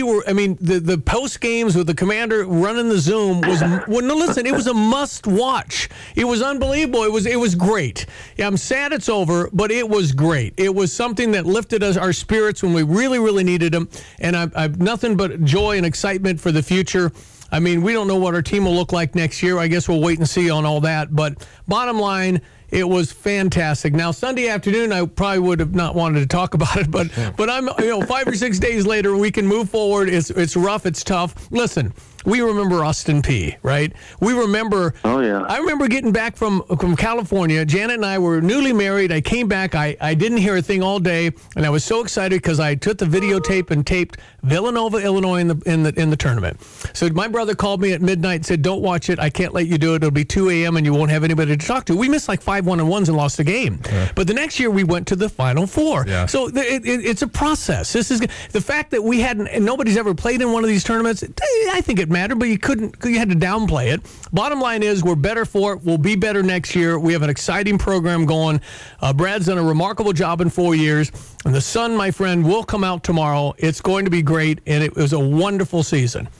The post games with the commander running the Zoom was, well, no, listen, it was a must watch. It was unbelievable. It was great. Yeah, I'm sad it's over, but it was great. It was something that lifted our spirits when we really, really needed them. And I've nothing but joy and excitement for the future. I mean, we don't know what our team will look like next year. I guess we'll wait and see on all that. But bottom line, it was fantastic. Now, Sunday afternoon, I probably would have not wanted to talk about it, but I'm, 5 or 6 days later, we can move forward. It's rough, it's tough. Listen, we remember Austin Peay, right? We remember. Oh yeah. I remember getting back from California. Janet and I were newly married. I came back. I didn't hear a thing all day, and I was so excited because I took the videotape and taped Villanova, Illinois in the tournament. So my brother called me at midnight and said, "Don't watch it. I can't let you do it. It'll be 2 a.m. and you won't have anybody to talk to." We missed like 5 1-on-1s and lost the game. Yeah. But the next year we went to the Final Four. Yeah. So it's a process. This is the fact that we hadn't, and nobody's ever played in one of these tournaments. I think it mattered, but you had to downplay it. Bottom line is we're better for it. We'll be better next year. We have an exciting program going. Brad's done a remarkable job in 4 years, and the sun, my friend, will come out tomorrow. It's going to be great, and it was a wonderful season.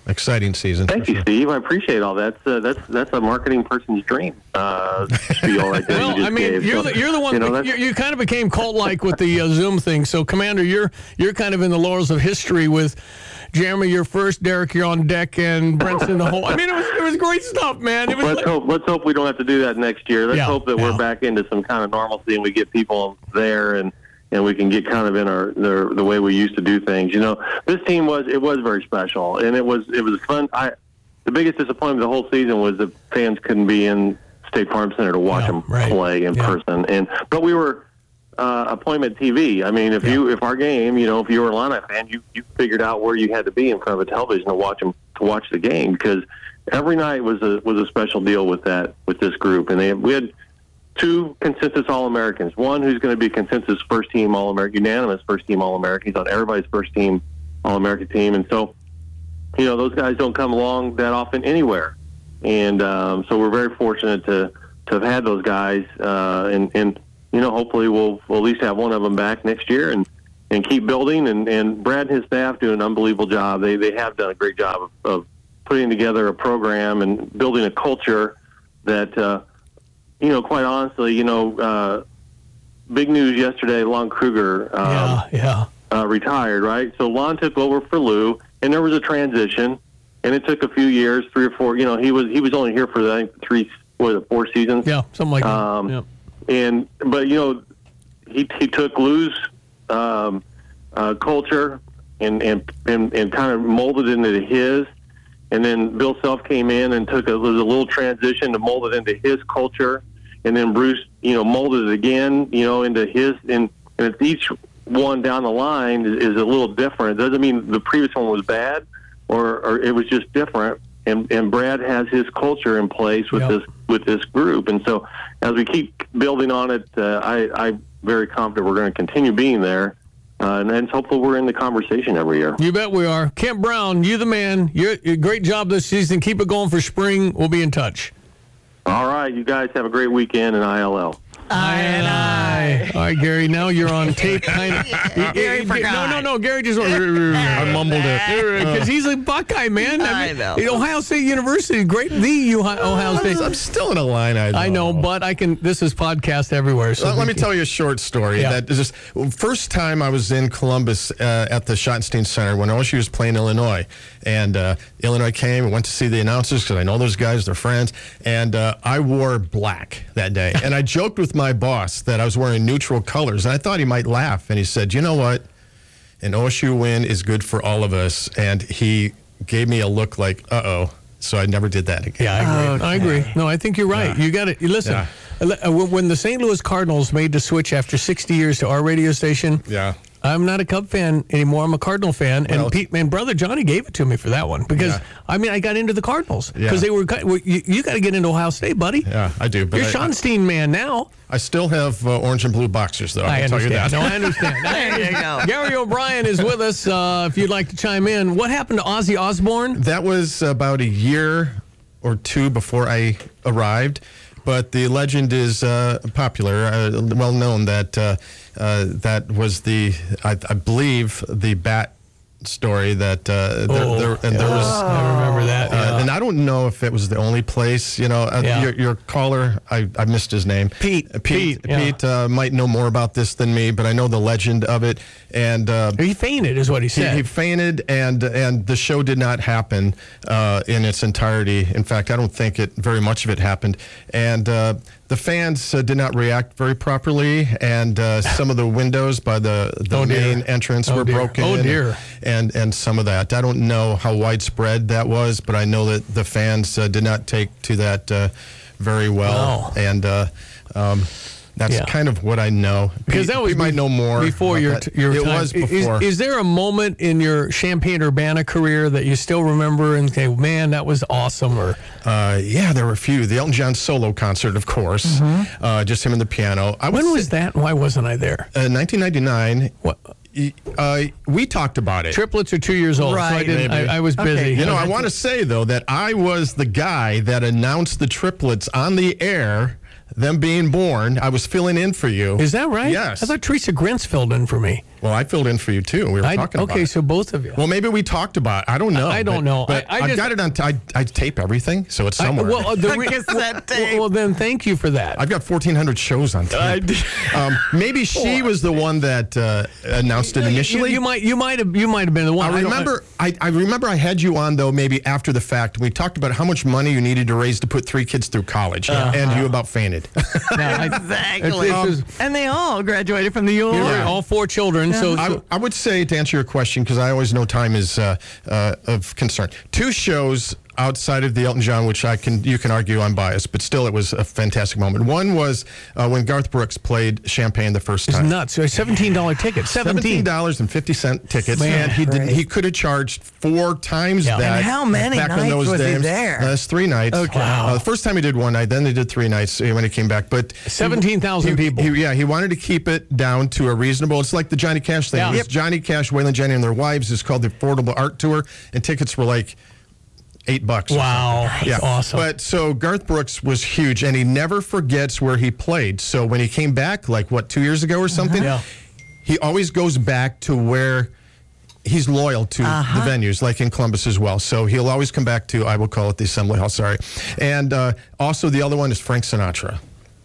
Exciting season. Thank you, Steve. I appreciate all that. That's a marketing person's dream. Spiel right there. Well, I mean, you're the one. You kind of became cult-like with the Zoom thing. So, Commander, you're kind of in the laurels of history with Jeremy. You're first, Derek, you're on deck, and Brent's in the hole. I mean, it was great stuff, man. Let's hope we don't have to do that next year. Let's hope that we're back into some kind of normalcy and we get people there and we can get kind of in the way we used to do things. You know, this team was very special, and it was fun. The biggest disappointment of the whole season was that fans couldn't be in State Farm Center to watch them play in person. But we were appointment TV. I mean, if our game, you know, if you were a Illini fan, you figured out where you had to be in front of a television to watch the game, because every night was a special deal with this group, and we had 2 consensus All-Americans. One who's going to be consensus first-team All-American, unanimous first-team All-American. He's on everybody's first-team All-American team. And so, you know, those guys don't come along that often anywhere. And so we're very fortunate to have had those guys. And you know, hopefully we'll at least have one of them back next year and keep building. And Brad and his staff do an unbelievable job. They have done a great job of putting together a program and building a culture that you know, quite honestly, you know, big news yesterday, Lon Kruger retired, right? So Lon took over for Lou, and there was a transition, and it took a few years, 3 or 4. You know, he was only here for, I think, 4 seasons? Yeah, something like that. But, you know, he took Lou's culture and kind of molded it into his. And then Bill Self came in and was a little transition to mold it into his culture. And then Bruce, you know, molded it again, you know, into his. And it's each one down the line is a little different. It doesn't mean the previous one was bad or it was just different. And Brad has his culture in place with this group. And so as we keep building on it, I'm very confident we're going to continue being there. And hopefully we're in the conversation every year. You bet we are. Kent Brown, you the man. You're great job this season. Keep it going for spring. We'll be in touch. All right. You guys have a great weekend in ILL. I. All right, Gary, now you're on tape. Gary forgot. No. Gary just I mumbled it. Because he's a Buckeye, man. I know. Ohio State University, Ohio State. I'm still an Illini, though. I know, but this is podcast everywhere. So let me tell you a short story. Yeah. That is just first time I was in Columbus at the Schottenstein Center when OSU was playing Illinois. And Illinois came and went to see the announcers because I know those guys, they're friends. And I wore black that day. And I joked with my boss that I was wearing neutral colors. And I thought he might laugh. And he said, you know what? An OSU win is good for all of us. And he gave me a look like, uh-oh. So I never did that again. Yeah, I agree. No, I think you're right. Yeah. You got to listen. Yeah. When the St. Louis Cardinals made the switch after 60 years to our radio station, I'm not a Cub fan anymore. I'm a Cardinal fan. Well, and Pete, man, brother Johnny gave it to me for that one because I got into the Cardinals because they were. You got to get into Ohio State, buddy. Yeah, I do. But you're Schottenstein man now. I still have orange and blue boxers, though. I can tell you that. No, I understand. There you go. Gary O'Brien is with us. If you'd like to chime in, what happened to Ozzy Osbourne? That was about a year or 2 before I arrived. But the legend is popular, well known that that was I believe the bat story that there was. I remember that. And I don't know if it was the only place. You know, your caller, I missed his name. Pete might know more about this than me, but I know the legend of it. And he fainted, is what he said. He fainted, and the show did not happen in its entirety. In fact, I don't think very much of it happened. And the fans did not react very properly, and some of the windows by the main entrance were broken. Oh, dear. And some of that. I don't know how widespread that was, but I know that the fans did not take to that very well. Wow. And that's kind of what I know. Because that was might know more before your time. It was before. Is there a moment in your Champaign-Urbana career that you still remember and say, man, that was awesome? Or there were a few. The Elton John solo concert, of course. Mm-hmm. Just him and the piano. When was that? Why wasn't I there? 1999. What? We talked about it. Triplets are 2 years old, right. so I didn't. I was busy. Okay. You know, I want to say though that I was the guy that announced the triplets on the air them being born, I was filling in for you. Is that right? Yes. I thought Teresa Grintz filled in for me. Well, I filled in for you, too. We were talking about it. Okay, so both of you. Well, maybe we talked about it. I don't know. I don't know. But I've got it on I tape everything, so it's somewhere. Well, then thank you for that. I've got 1,400 shows on tape. Maybe she was the one that announced it initially. You might have been the one. I remember I had you on, though, maybe after the fact. We talked about how much money you needed to raise to put 3 kids through college, and you about fainted. Exactly. And they all graduated from the U. All 4 children. So I would say, to answer your question, because I always know time is of concern, 2 shows outside of the Elton John, which you can argue I'm biased, but still it was a fantastic moment. One was when Garth Brooks played Champagne the first time. It's nuts. $17 tickets. $17.50 tickets. Man, and he could have charged 4 times that. And how many back nights in those was days. he there? That's 3 nights. Okay. Wow. The first time he did 1 night, then they did 3 nights when he came back. But 17,000 people. He wanted to keep it down to a reasonable. It's like the Johnny Cash thing. Yeah. It was Johnny Cash, Waylon Jennings, and their wives. It's called the Affordable Art Tour, and tickets were like $8. Wow. Yeah. Awesome. But so Garth Brooks was huge, and he never forgets where he played. So when he came back, 2 years ago or something, he always goes back to where he's loyal to the venues, like in Columbus as well. So he'll always come back to, I will call it the Assembly Hall, sorry. And also the other one is Frank Sinatra.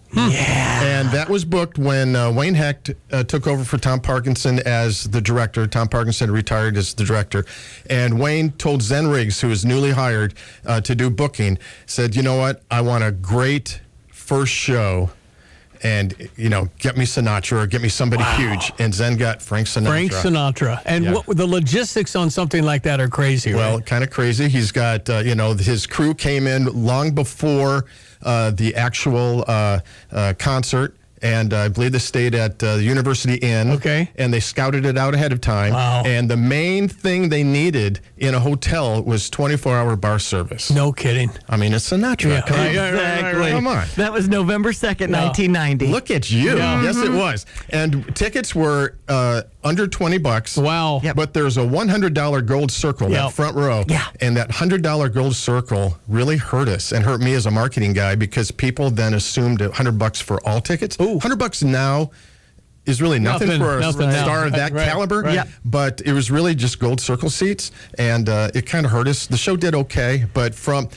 Yeah. And that was booked when Wayne Hecht took over for Tom Parkinson as the director. Tom Parkinson retired as the director. And Wayne told Zen Riggs, who was newly hired to do booking, said, you know what, I want a great first show. And, get me Sinatra or get me somebody huge. And Zen got Frank Sinatra. And the logistics on something like that are crazy, right? Well, kind of crazy. He's got, his crew came in long before the actual concert. And I believe they stayed at the University Inn. Okay. And they scouted it out ahead of time. Wow. And the main thing they needed in a hotel was 24-hour bar service. No kidding. I mean, it's Sinatra. Yeah. Exactly. Come on. That was November 2nd, 1990. Look at you. Yeah. Yes, it was. And tickets were under $20. Wow. Yep. But there's a $100 gold circle, that front row. Yeah. And that $100 gold circle really hurt us and hurt me as a marketing guy because people then assumed $100 for all tickets. Ooh. $100 now is really nothing for a star of that caliber. Right. Yeah. But it was really just gold circle seats, and it kind of hurt us. The show did okay, but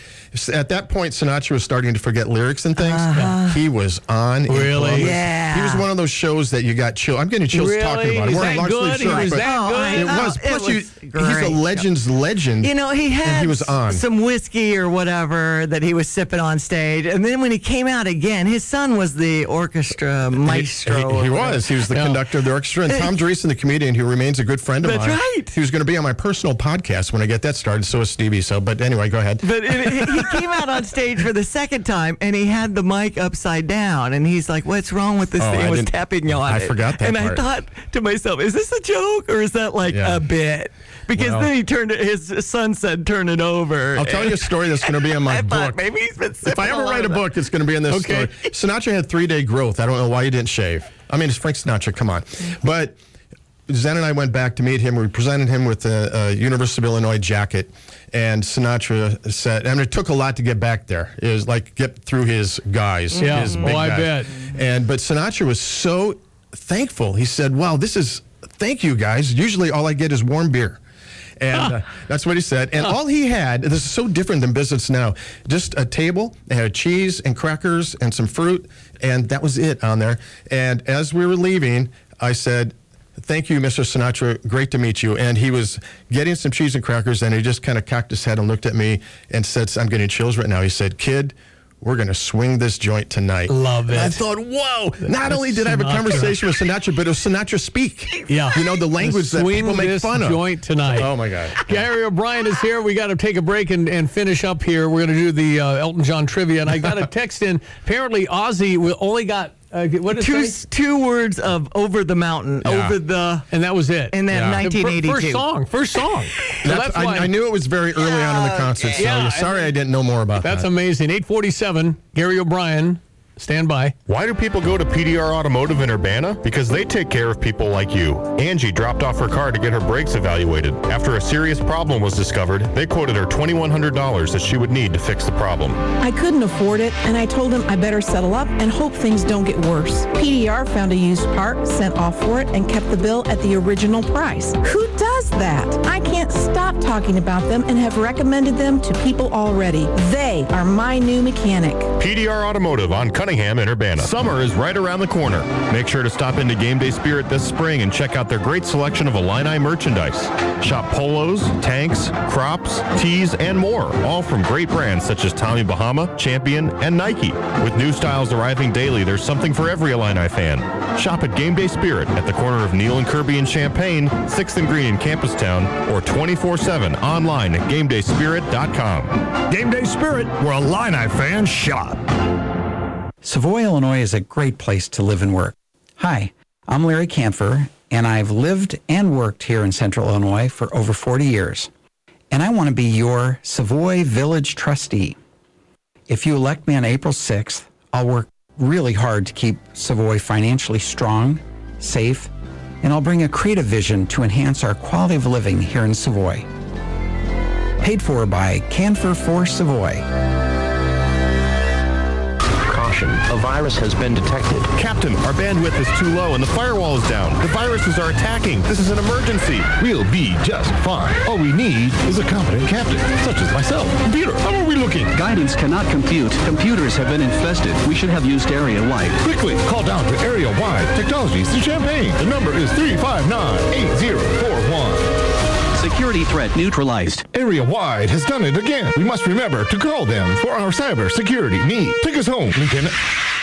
at that point, Sinatra was starting to forget lyrics and things. He was on. Really? Yeah. He was one of those shows that you got chills. I'm getting chills talking about it. Was that good? Was that good? It was. Plus, he's a legend's legend. He had and he was on. some whiskey or whatever that he was sipping on stage. And then when he came out again, his son was the orchestra maestro. He was. He was the conductor of the orchestra. And Tom Dreesen, the comedian, who remains a good friend of mine. That's right. He was going to be on my personal podcast when I get that started. So is Stevie. But anyway, go ahead. But he came out on stage for the second time, and he had the mic upside down. And he's like, what's wrong with this thing? I was tapping on it. I forgot that And part. I thought to myself, is this a joke or is that a bit? Because then his son said, turn it over. I'll tell you a story that's going to be in my book. Maybe he's been sipping If I ever write a book, it's going to be in this story. Sinatra had 3-day growth. I don't know why he didn't shave. I mean, it's Frank Sinatra. Come on. But Zen and I went back to meet him. We presented him with a University of Illinois jacket. And Sinatra said, it took a lot to get back there. It was like get through his guys. His big guys. bet. But Sinatra was so thankful. He said, wow, thank you guys. Usually all I get is warm beer. And that's what he said. And all he had, this is so different than business now, just a table, it had cheese and crackers and some fruit, and that was it on there. And as we were leaving, I said, thank you, Mr. Sinatra. Great to meet you. And he was getting some cheese and crackers, and he just kind of cocked his head and looked at me and said, I'm getting chills right now. He said, kid, we're going to swing this joint tonight. Love it. And I thought, whoa, not only did I have a conversation with Sinatra, but it was Sinatra speak. Yeah. The language that people make fun of. Joint tonight. Oh, my God. Gary O'Brien is here. We got to take a break and finish up here. We're going to do the Elton John trivia. And I got a text in. Apparently, Ozzy only got what did it say? 2 words of over the mountain, over the, and that was it. And then 1982. First song. So that's why I knew it was very early on in the concert. So sorry I didn't know more about that. That's amazing. 8:47. Gary O'Brien Stand by. Why do people go to PDR Automotive in Urbana? Because they take care of people like you. Angie dropped off her car to get her brakes evaluated. After a serious problem was discovered, they quoted her $2,100 that she would need to fix the problem. I couldn't afford it, and I told him I better settle up and hope things don't get worse. PDR found a used part, sent off for it, and kept the bill at the original price. Who does that? I can't stop talking about them and have recommended them to people already. They are my new mechanic. PDR Automotive on Cunningham in Urbana. Summer is right around the corner. Make sure to stop into Game Day Spirit this spring and check out their great selection of Illini merchandise. Shop polos, tanks, crops, tees, and more, all from great brands such as Tommy Bahama, Champion, and Nike. With new styles arriving daily, there's something for every Illini fan. Shop at Game Day Spirit at the corner of Neal and Kirby in Champaign, 6th and Green in Campustown, or 24/7 online at GameDaySpirit.com. Game Day Spirit, where Illini fans shop. Savoy, Illinois is a great place to live and work. Hi, I'm Larry Kampfer, and I've lived and worked here in Central Illinois for over 40 years. And I want to be your Savoy Village trustee. If you elect me on April 6th, I'll work really hard to keep Savoy financially strong, safe, and I'll bring a creative vision to enhance our quality of living here in Savoy. Paid for by Kampfer for Savoy. A virus has been detected. Captain, our bandwidth is too low and the firewall is down. The viruses are attacking. This is an emergency. We'll be just fine. All we need is a competent captain, such as myself. Computer, how are we looking? Guidance cannot compute. Computers have been infested. We should have used area-wide. Quickly, call down to area-wide technologies in Champaign. The number is 359-8041. Security threat neutralized. Area-wide has done it again. We must remember to call them for our cyber security needs. Take us home, Lieutenant.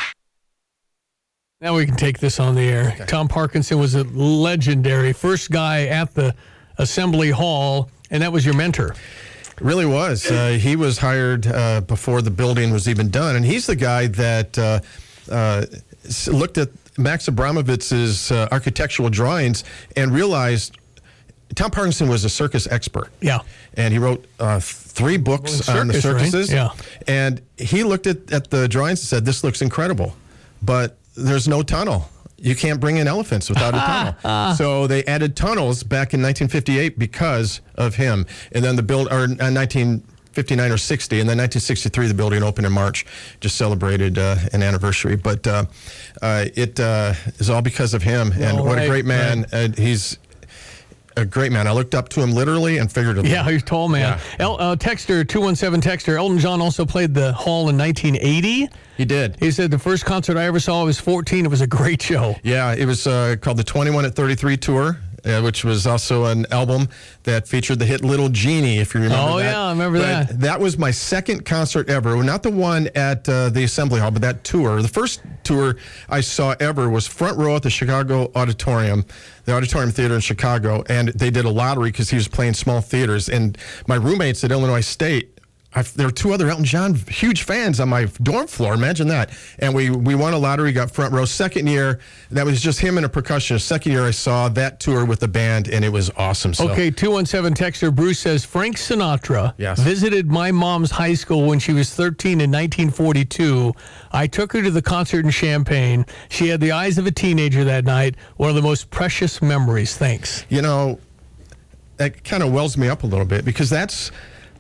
Now we can take this on the air. Okay. Tom Parkinson was a legendary first guy at the Assembly Hall, and that was your mentor. It really was. He was hired before the building was even done, and he's the guy that looked at Max Abramovitz's architectural drawings and realized Tom Parkinson was a circus expert. Yeah. And he wrote 3 books on the circuses. Right? Yeah. And he looked at the drawings and said, this looks incredible, but there's no tunnel. You can't bring in elephants without a tunnel. So they added tunnels back in 1958 because of him. And then 1959 or 60, and then 1963 the building opened in March, just celebrated an anniversary. But it is all because of him. And what a great man. He's a great man. I looked up to him literally and figuratively. Yeah, he's a tall man. Yeah. Texter, 217 Texter, Elton John also played the hall in 1980. He did. He said, the first concert I ever saw, I was 14. It was a great show. Yeah, it was called the 21 at 33 Tour, which was also an album that featured the hit Little Genie, if you remember that. Oh, yeah, I remember that. That was my second concert ever. Not the one at the Assembly Hall, but that tour. The first tour I saw ever was front row at the Chicago Auditorium, the Auditorium Theater in Chicago, and they did a lottery because he was playing small theaters. And my roommates at Illinois State, there were 2 other Elton John huge fans on my dorm floor. Imagine that. And we won a lottery, got front row. Second year, that was just him and a percussionist. Second year, I saw that tour with the band, and it was awesome. So. Okay, 217 Texter Bruce says, Frank Sinatra visited my mom's high school when she was 13 in 1942. I took her to the concert in Champaign. She had the eyes of a teenager that night. One of the most precious memories. Thanks. You know, that kind of wells me up a little bit because that's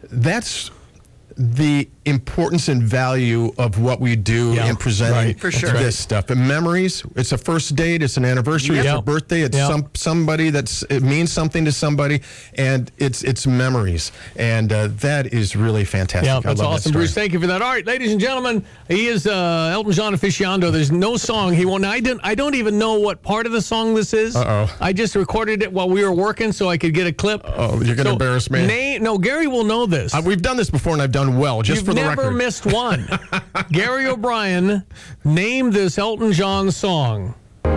the importance and value of what we do in presenting this stuff. And memories, it's a first date, it's an anniversary, it's a birthday, it's somebody it means something to somebody, and it's memories. And that is really fantastic. Yeah, that's awesome, Bruce. Thank you for that. All right, ladies and gentlemen, he is Elton John aficionado. There's no song he won't. I don't even know what part of the song this is. I just recorded it while we were working so I could get a clip. Oh, you're going to embarrass me. No, Gary will know this. We've done this before, and I've done well, just for the record. You've never missed one. Gary O'Brien, name this Elton John song.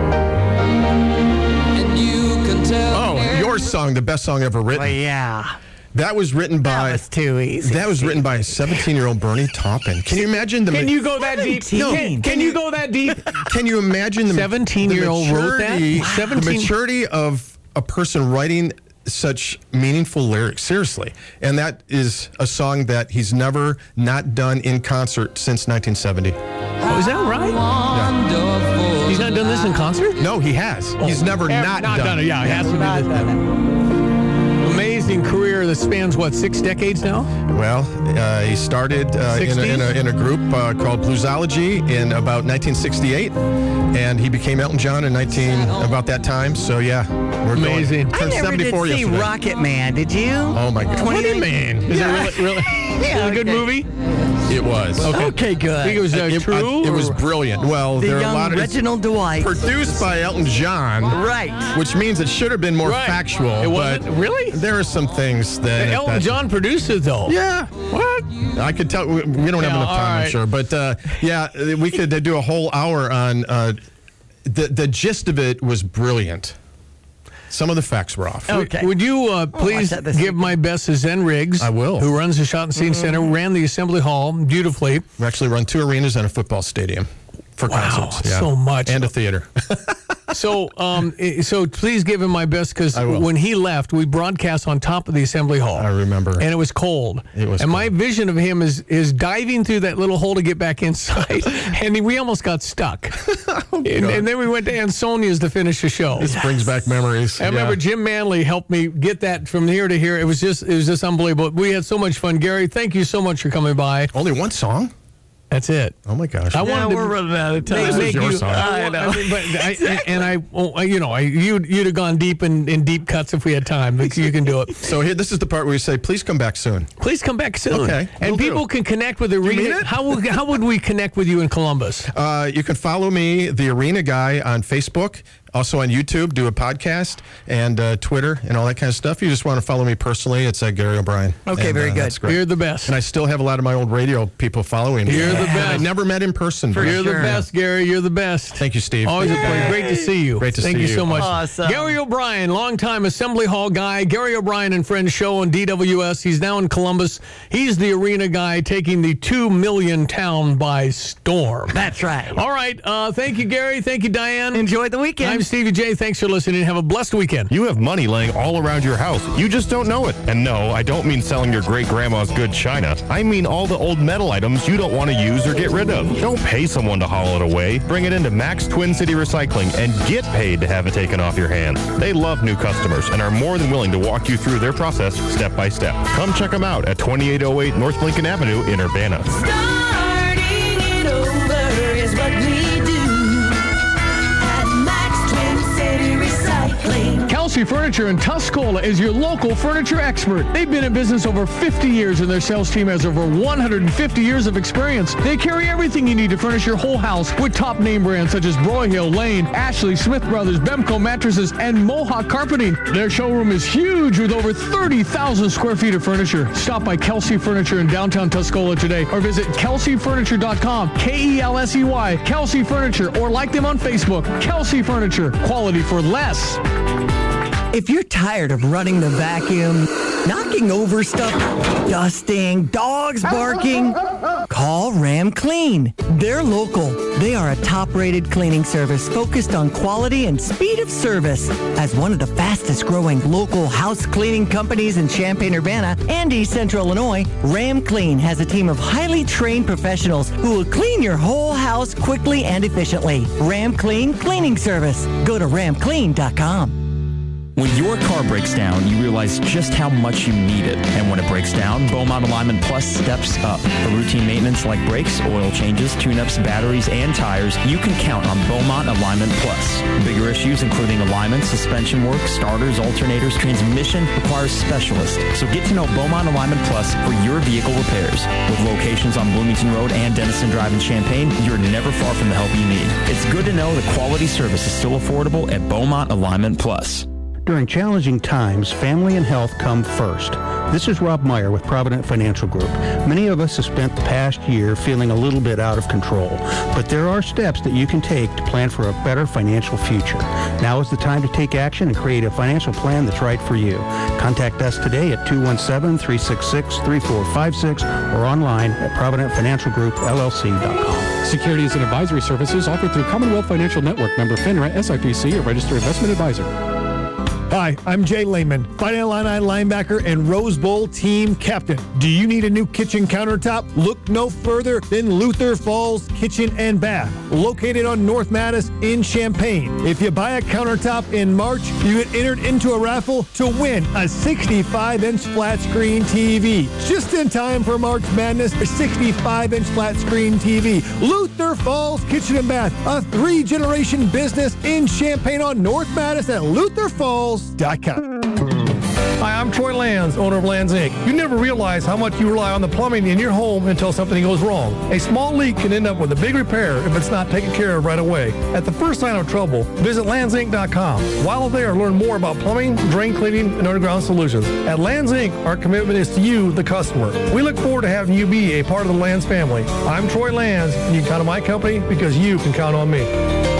And you can tell your song, the best song ever written. Well, yeah. That was written by... That was too easy. That was written by 17-year-old Bernie Taupin. Can you imagine the... Can you go that deep? No. Can you go that deep? Can you imagine the 17-year-old wrote that? The maturity of a person writing such meaningful lyrics, seriously. And that is a song that he's never not done in concert since 1970. Oh, is that right? Yeah. He's not done this in concert? No, he has. He's never not done it. Yeah, he has to be this. Amazing career that spans, 6 decades now? Well, he started in a group called Bluesology in about 1968, and he became Elton John in about that time. So yeah, we're amazing. Going. I never did see yesterday. Rocket Man. Did you? Oh my God! What do you mean? Is it really? Yeah, a good movie? It was. Okay, good. I think it was true. It was brilliant. Well, the there are young a lot of Reginald Dwight, produced by Elton John, right? Which means it should have been more factual. It wasn't really. There are some things that Elton John produced it, though. Yeah. What? I could tell. We don't have enough time, right. I'm sure. But yeah, we could do a whole hour on the gist of it was brilliant. Some of the facts were off. Okay. Would you please give my best to Zen Riggs? I will. Who runs the Schottenstein Center, ran the Assembly Hall beautifully. We actually run 2 arenas and a football stadium for concerts. Yeah. So much. And a theater. So please give him my best, because when he left, we broadcast on top of the Assembly Hall. I remember. And it was cold. It was. And my vision of him is diving through that little hole to get back inside, and we almost got stuck. And then we went to Ansonia's to finish the show. This brings back memories. I remember Jim Manley helped me get that from here to here. It was just unbelievable. We had so much fun. Gary, thank you so much for coming by. Only one song? That's it. Oh my gosh! We're running out of time. This is your song. I know. You'd have gone deep in deep cuts if we had time. But you can do it. So here, this is the part where you say, "Please come back soon." Please come back soon. Okay. And people can connect with the arena. How would we connect with you in Columbus? You can follow me, the Arena Guy, on Facebook. Also on YouTube, do a podcast, and Twitter, and all that kind of stuff. You just want to follow me personally, it's Gary O'Brien. Okay, very good. That's great. You're the best. And I still have a lot of my old radio people following me. You're the best. I never met in person. You're the best, Gary. You're the best. Thank you, Steve. Always a pleasure. Great to see you. Great to see you. Thank you so much. Awesome. Gary O'Brien, longtime Assembly Hall guy. Gary O'Brien and Friends show on DWS. He's now in Columbus. He's the arena guy taking the 2 million town by storm. That's right. All right. Thank you, Gary. Thank you, Diane. Enjoy the weekend. I'm Stevie J. Thanks for listening. Have a blessed weekend. You have money laying all around your house. You just don't know it. And no, I don't mean selling your great-grandma's good china. I mean all the old metal items you don't want to use or get rid of. Don't pay someone to haul it away. Bring it into Max Twin City Recycling and get paid to have it taken off your hands. They love new customers and are more than willing to walk you through their process step by step. Come check them out at 2808 North Lincoln Avenue in Urbana. Starting it over is what we do at Max Twin City Recycling. Kelsey Furniture in Tuscola is your local furniture expert. They've been in business over 50 years, and their sales team has over 150 years of experience. They carry everything you need to furnish your whole house with top name brands such as Broyhill, Lane, Ashley, Smith Brothers, Bemco mattresses, and Mohawk carpeting. Their showroom is huge with over 30,000 square feet of furniture. Stop by Kelsey Furniture in downtown Tuscola today, or visit kelseyfurniture.com, K-E-L-S-E-Y, Kelsey Furniture, or like them on Facebook. Kelsey Furniture, quality for less. If you're tired of running the vacuum, knocking over stuff, dusting, dogs barking, call Ram Clean. They're local. They are a top-rated cleaning service focused on quality and speed of service. As one of the fastest-growing local house cleaning companies in Champaign-Urbana and East Central Illinois, Ram Clean has a team of highly trained professionals who will clean your whole house quickly and efficiently. Ram Clean Cleaning Service. Go to ramclean.com. When your car breaks down, you realize just how much you need it. And when it breaks down, Beaumont Alignment Plus steps up. For routine maintenance like brakes, oil changes, tune-ups, batteries, and tires, you can count on Beaumont Alignment Plus. Bigger issues including alignment, suspension work, starters, alternators, transmission requires specialists. So get to know Beaumont Alignment Plus for your vehicle repairs. With locations on Bloomington Road and Denison Drive in Champaign, you're never far from the help you need. It's good to know that quality service is still affordable at Beaumont Alignment Plus. During challenging times, family and health come first. This is Rob Meyer with Provident Financial Group. Many of us have spent the past year feeling a little bit out of control, but there are steps that you can take to plan for a better financial future. Now is the time to take action and create a financial plan that's right for you. Contact us today at 217-366-3456 or online at ProvidentFinancialGroupLLC.com. Securities and advisory services offered through Commonwealth Financial Network, member FINRA, SIPC, a registered investment advisor. Hi, I'm Jay Lehman, Fighting Illini linebacker and Rose Bowl team captain. Do you need a new kitchen countertop? Look no further than Luther Falls Kitchen and Bath, located on North Mattis in Champaign. If you buy a countertop in March, you get entered into a raffle to win a 65-inch flat screen TV. Just in time for March Madness, a 65-inch flat screen TV. Luther Falls Kitchen and Bath, a 3-generation business in Champaign on North Mattis at lutherfalls.com. Hi, I'm Troy Lands, owner of Lands Inc. You never realize how much you rely on the plumbing in your home until something goes wrong. A small leak can end up with a big repair if it's not taken care of right away. At the first sign of trouble, visit landsinc.com. While there, learn more about plumbing, drain cleaning, and underground solutions. At Lands Inc., our commitment is to you, the customer. We look forward to having you be a part of the Lands family. I'm Troy Lands, and you can count on my company because you can count on me.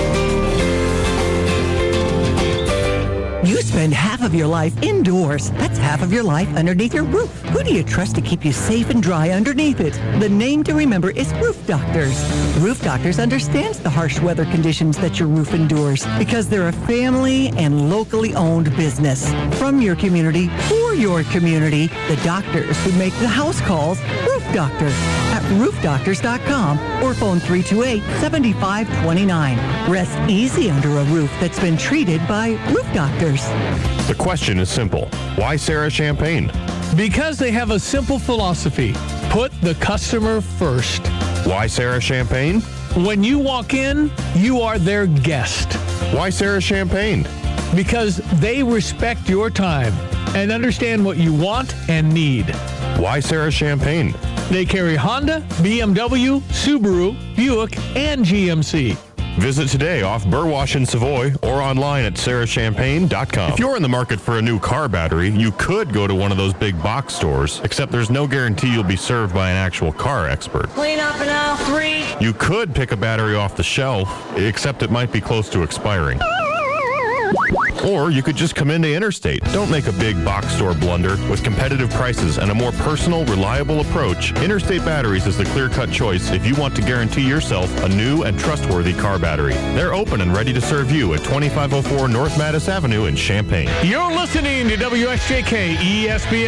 You spend half of your life indoors. That's half of your life underneath your roof. Who do you trust to keep you safe and dry underneath it? The name to remember is Roof Doctors. Roof Doctors understands the harsh weather conditions that your roof endures because they're a family and locally owned business. From your community, for your community, the doctors who make the house calls, Roof Doctors at roofdoctors.com or phone 328-7529. Rest easy under a roof that's been treated by Roof Doctors. The question is simple. Why Sarah Champagne? Because they have a simple philosophy. Put the customer first. Why Sarah Champagne? When you walk in, you are their guest. Why Sarah Champagne? Because they respect your time and understand what you want and need. Why Sarah Champagne? They carry Honda, BMW, Subaru, Buick, and GMC. Visit today off Burwash in Savoy or online at sarahchampagne.com. If you're in the market for a new car battery, you could go to one of those big box stores, except there's no guarantee you'll be served by an actual car expert. Clean up in aisle 3. You could pick a battery off the shelf, except it might be close to expiring. Or you could just come into Interstate. Don't make a big box store blunder. With competitive prices and a more personal, reliable approach, Interstate Batteries is the clear-cut choice if you want to guarantee yourself a new and trustworthy car battery. They're open and ready to serve you at 2504 North Mattis Avenue in Champaign. You're listening to WSJK ESPN.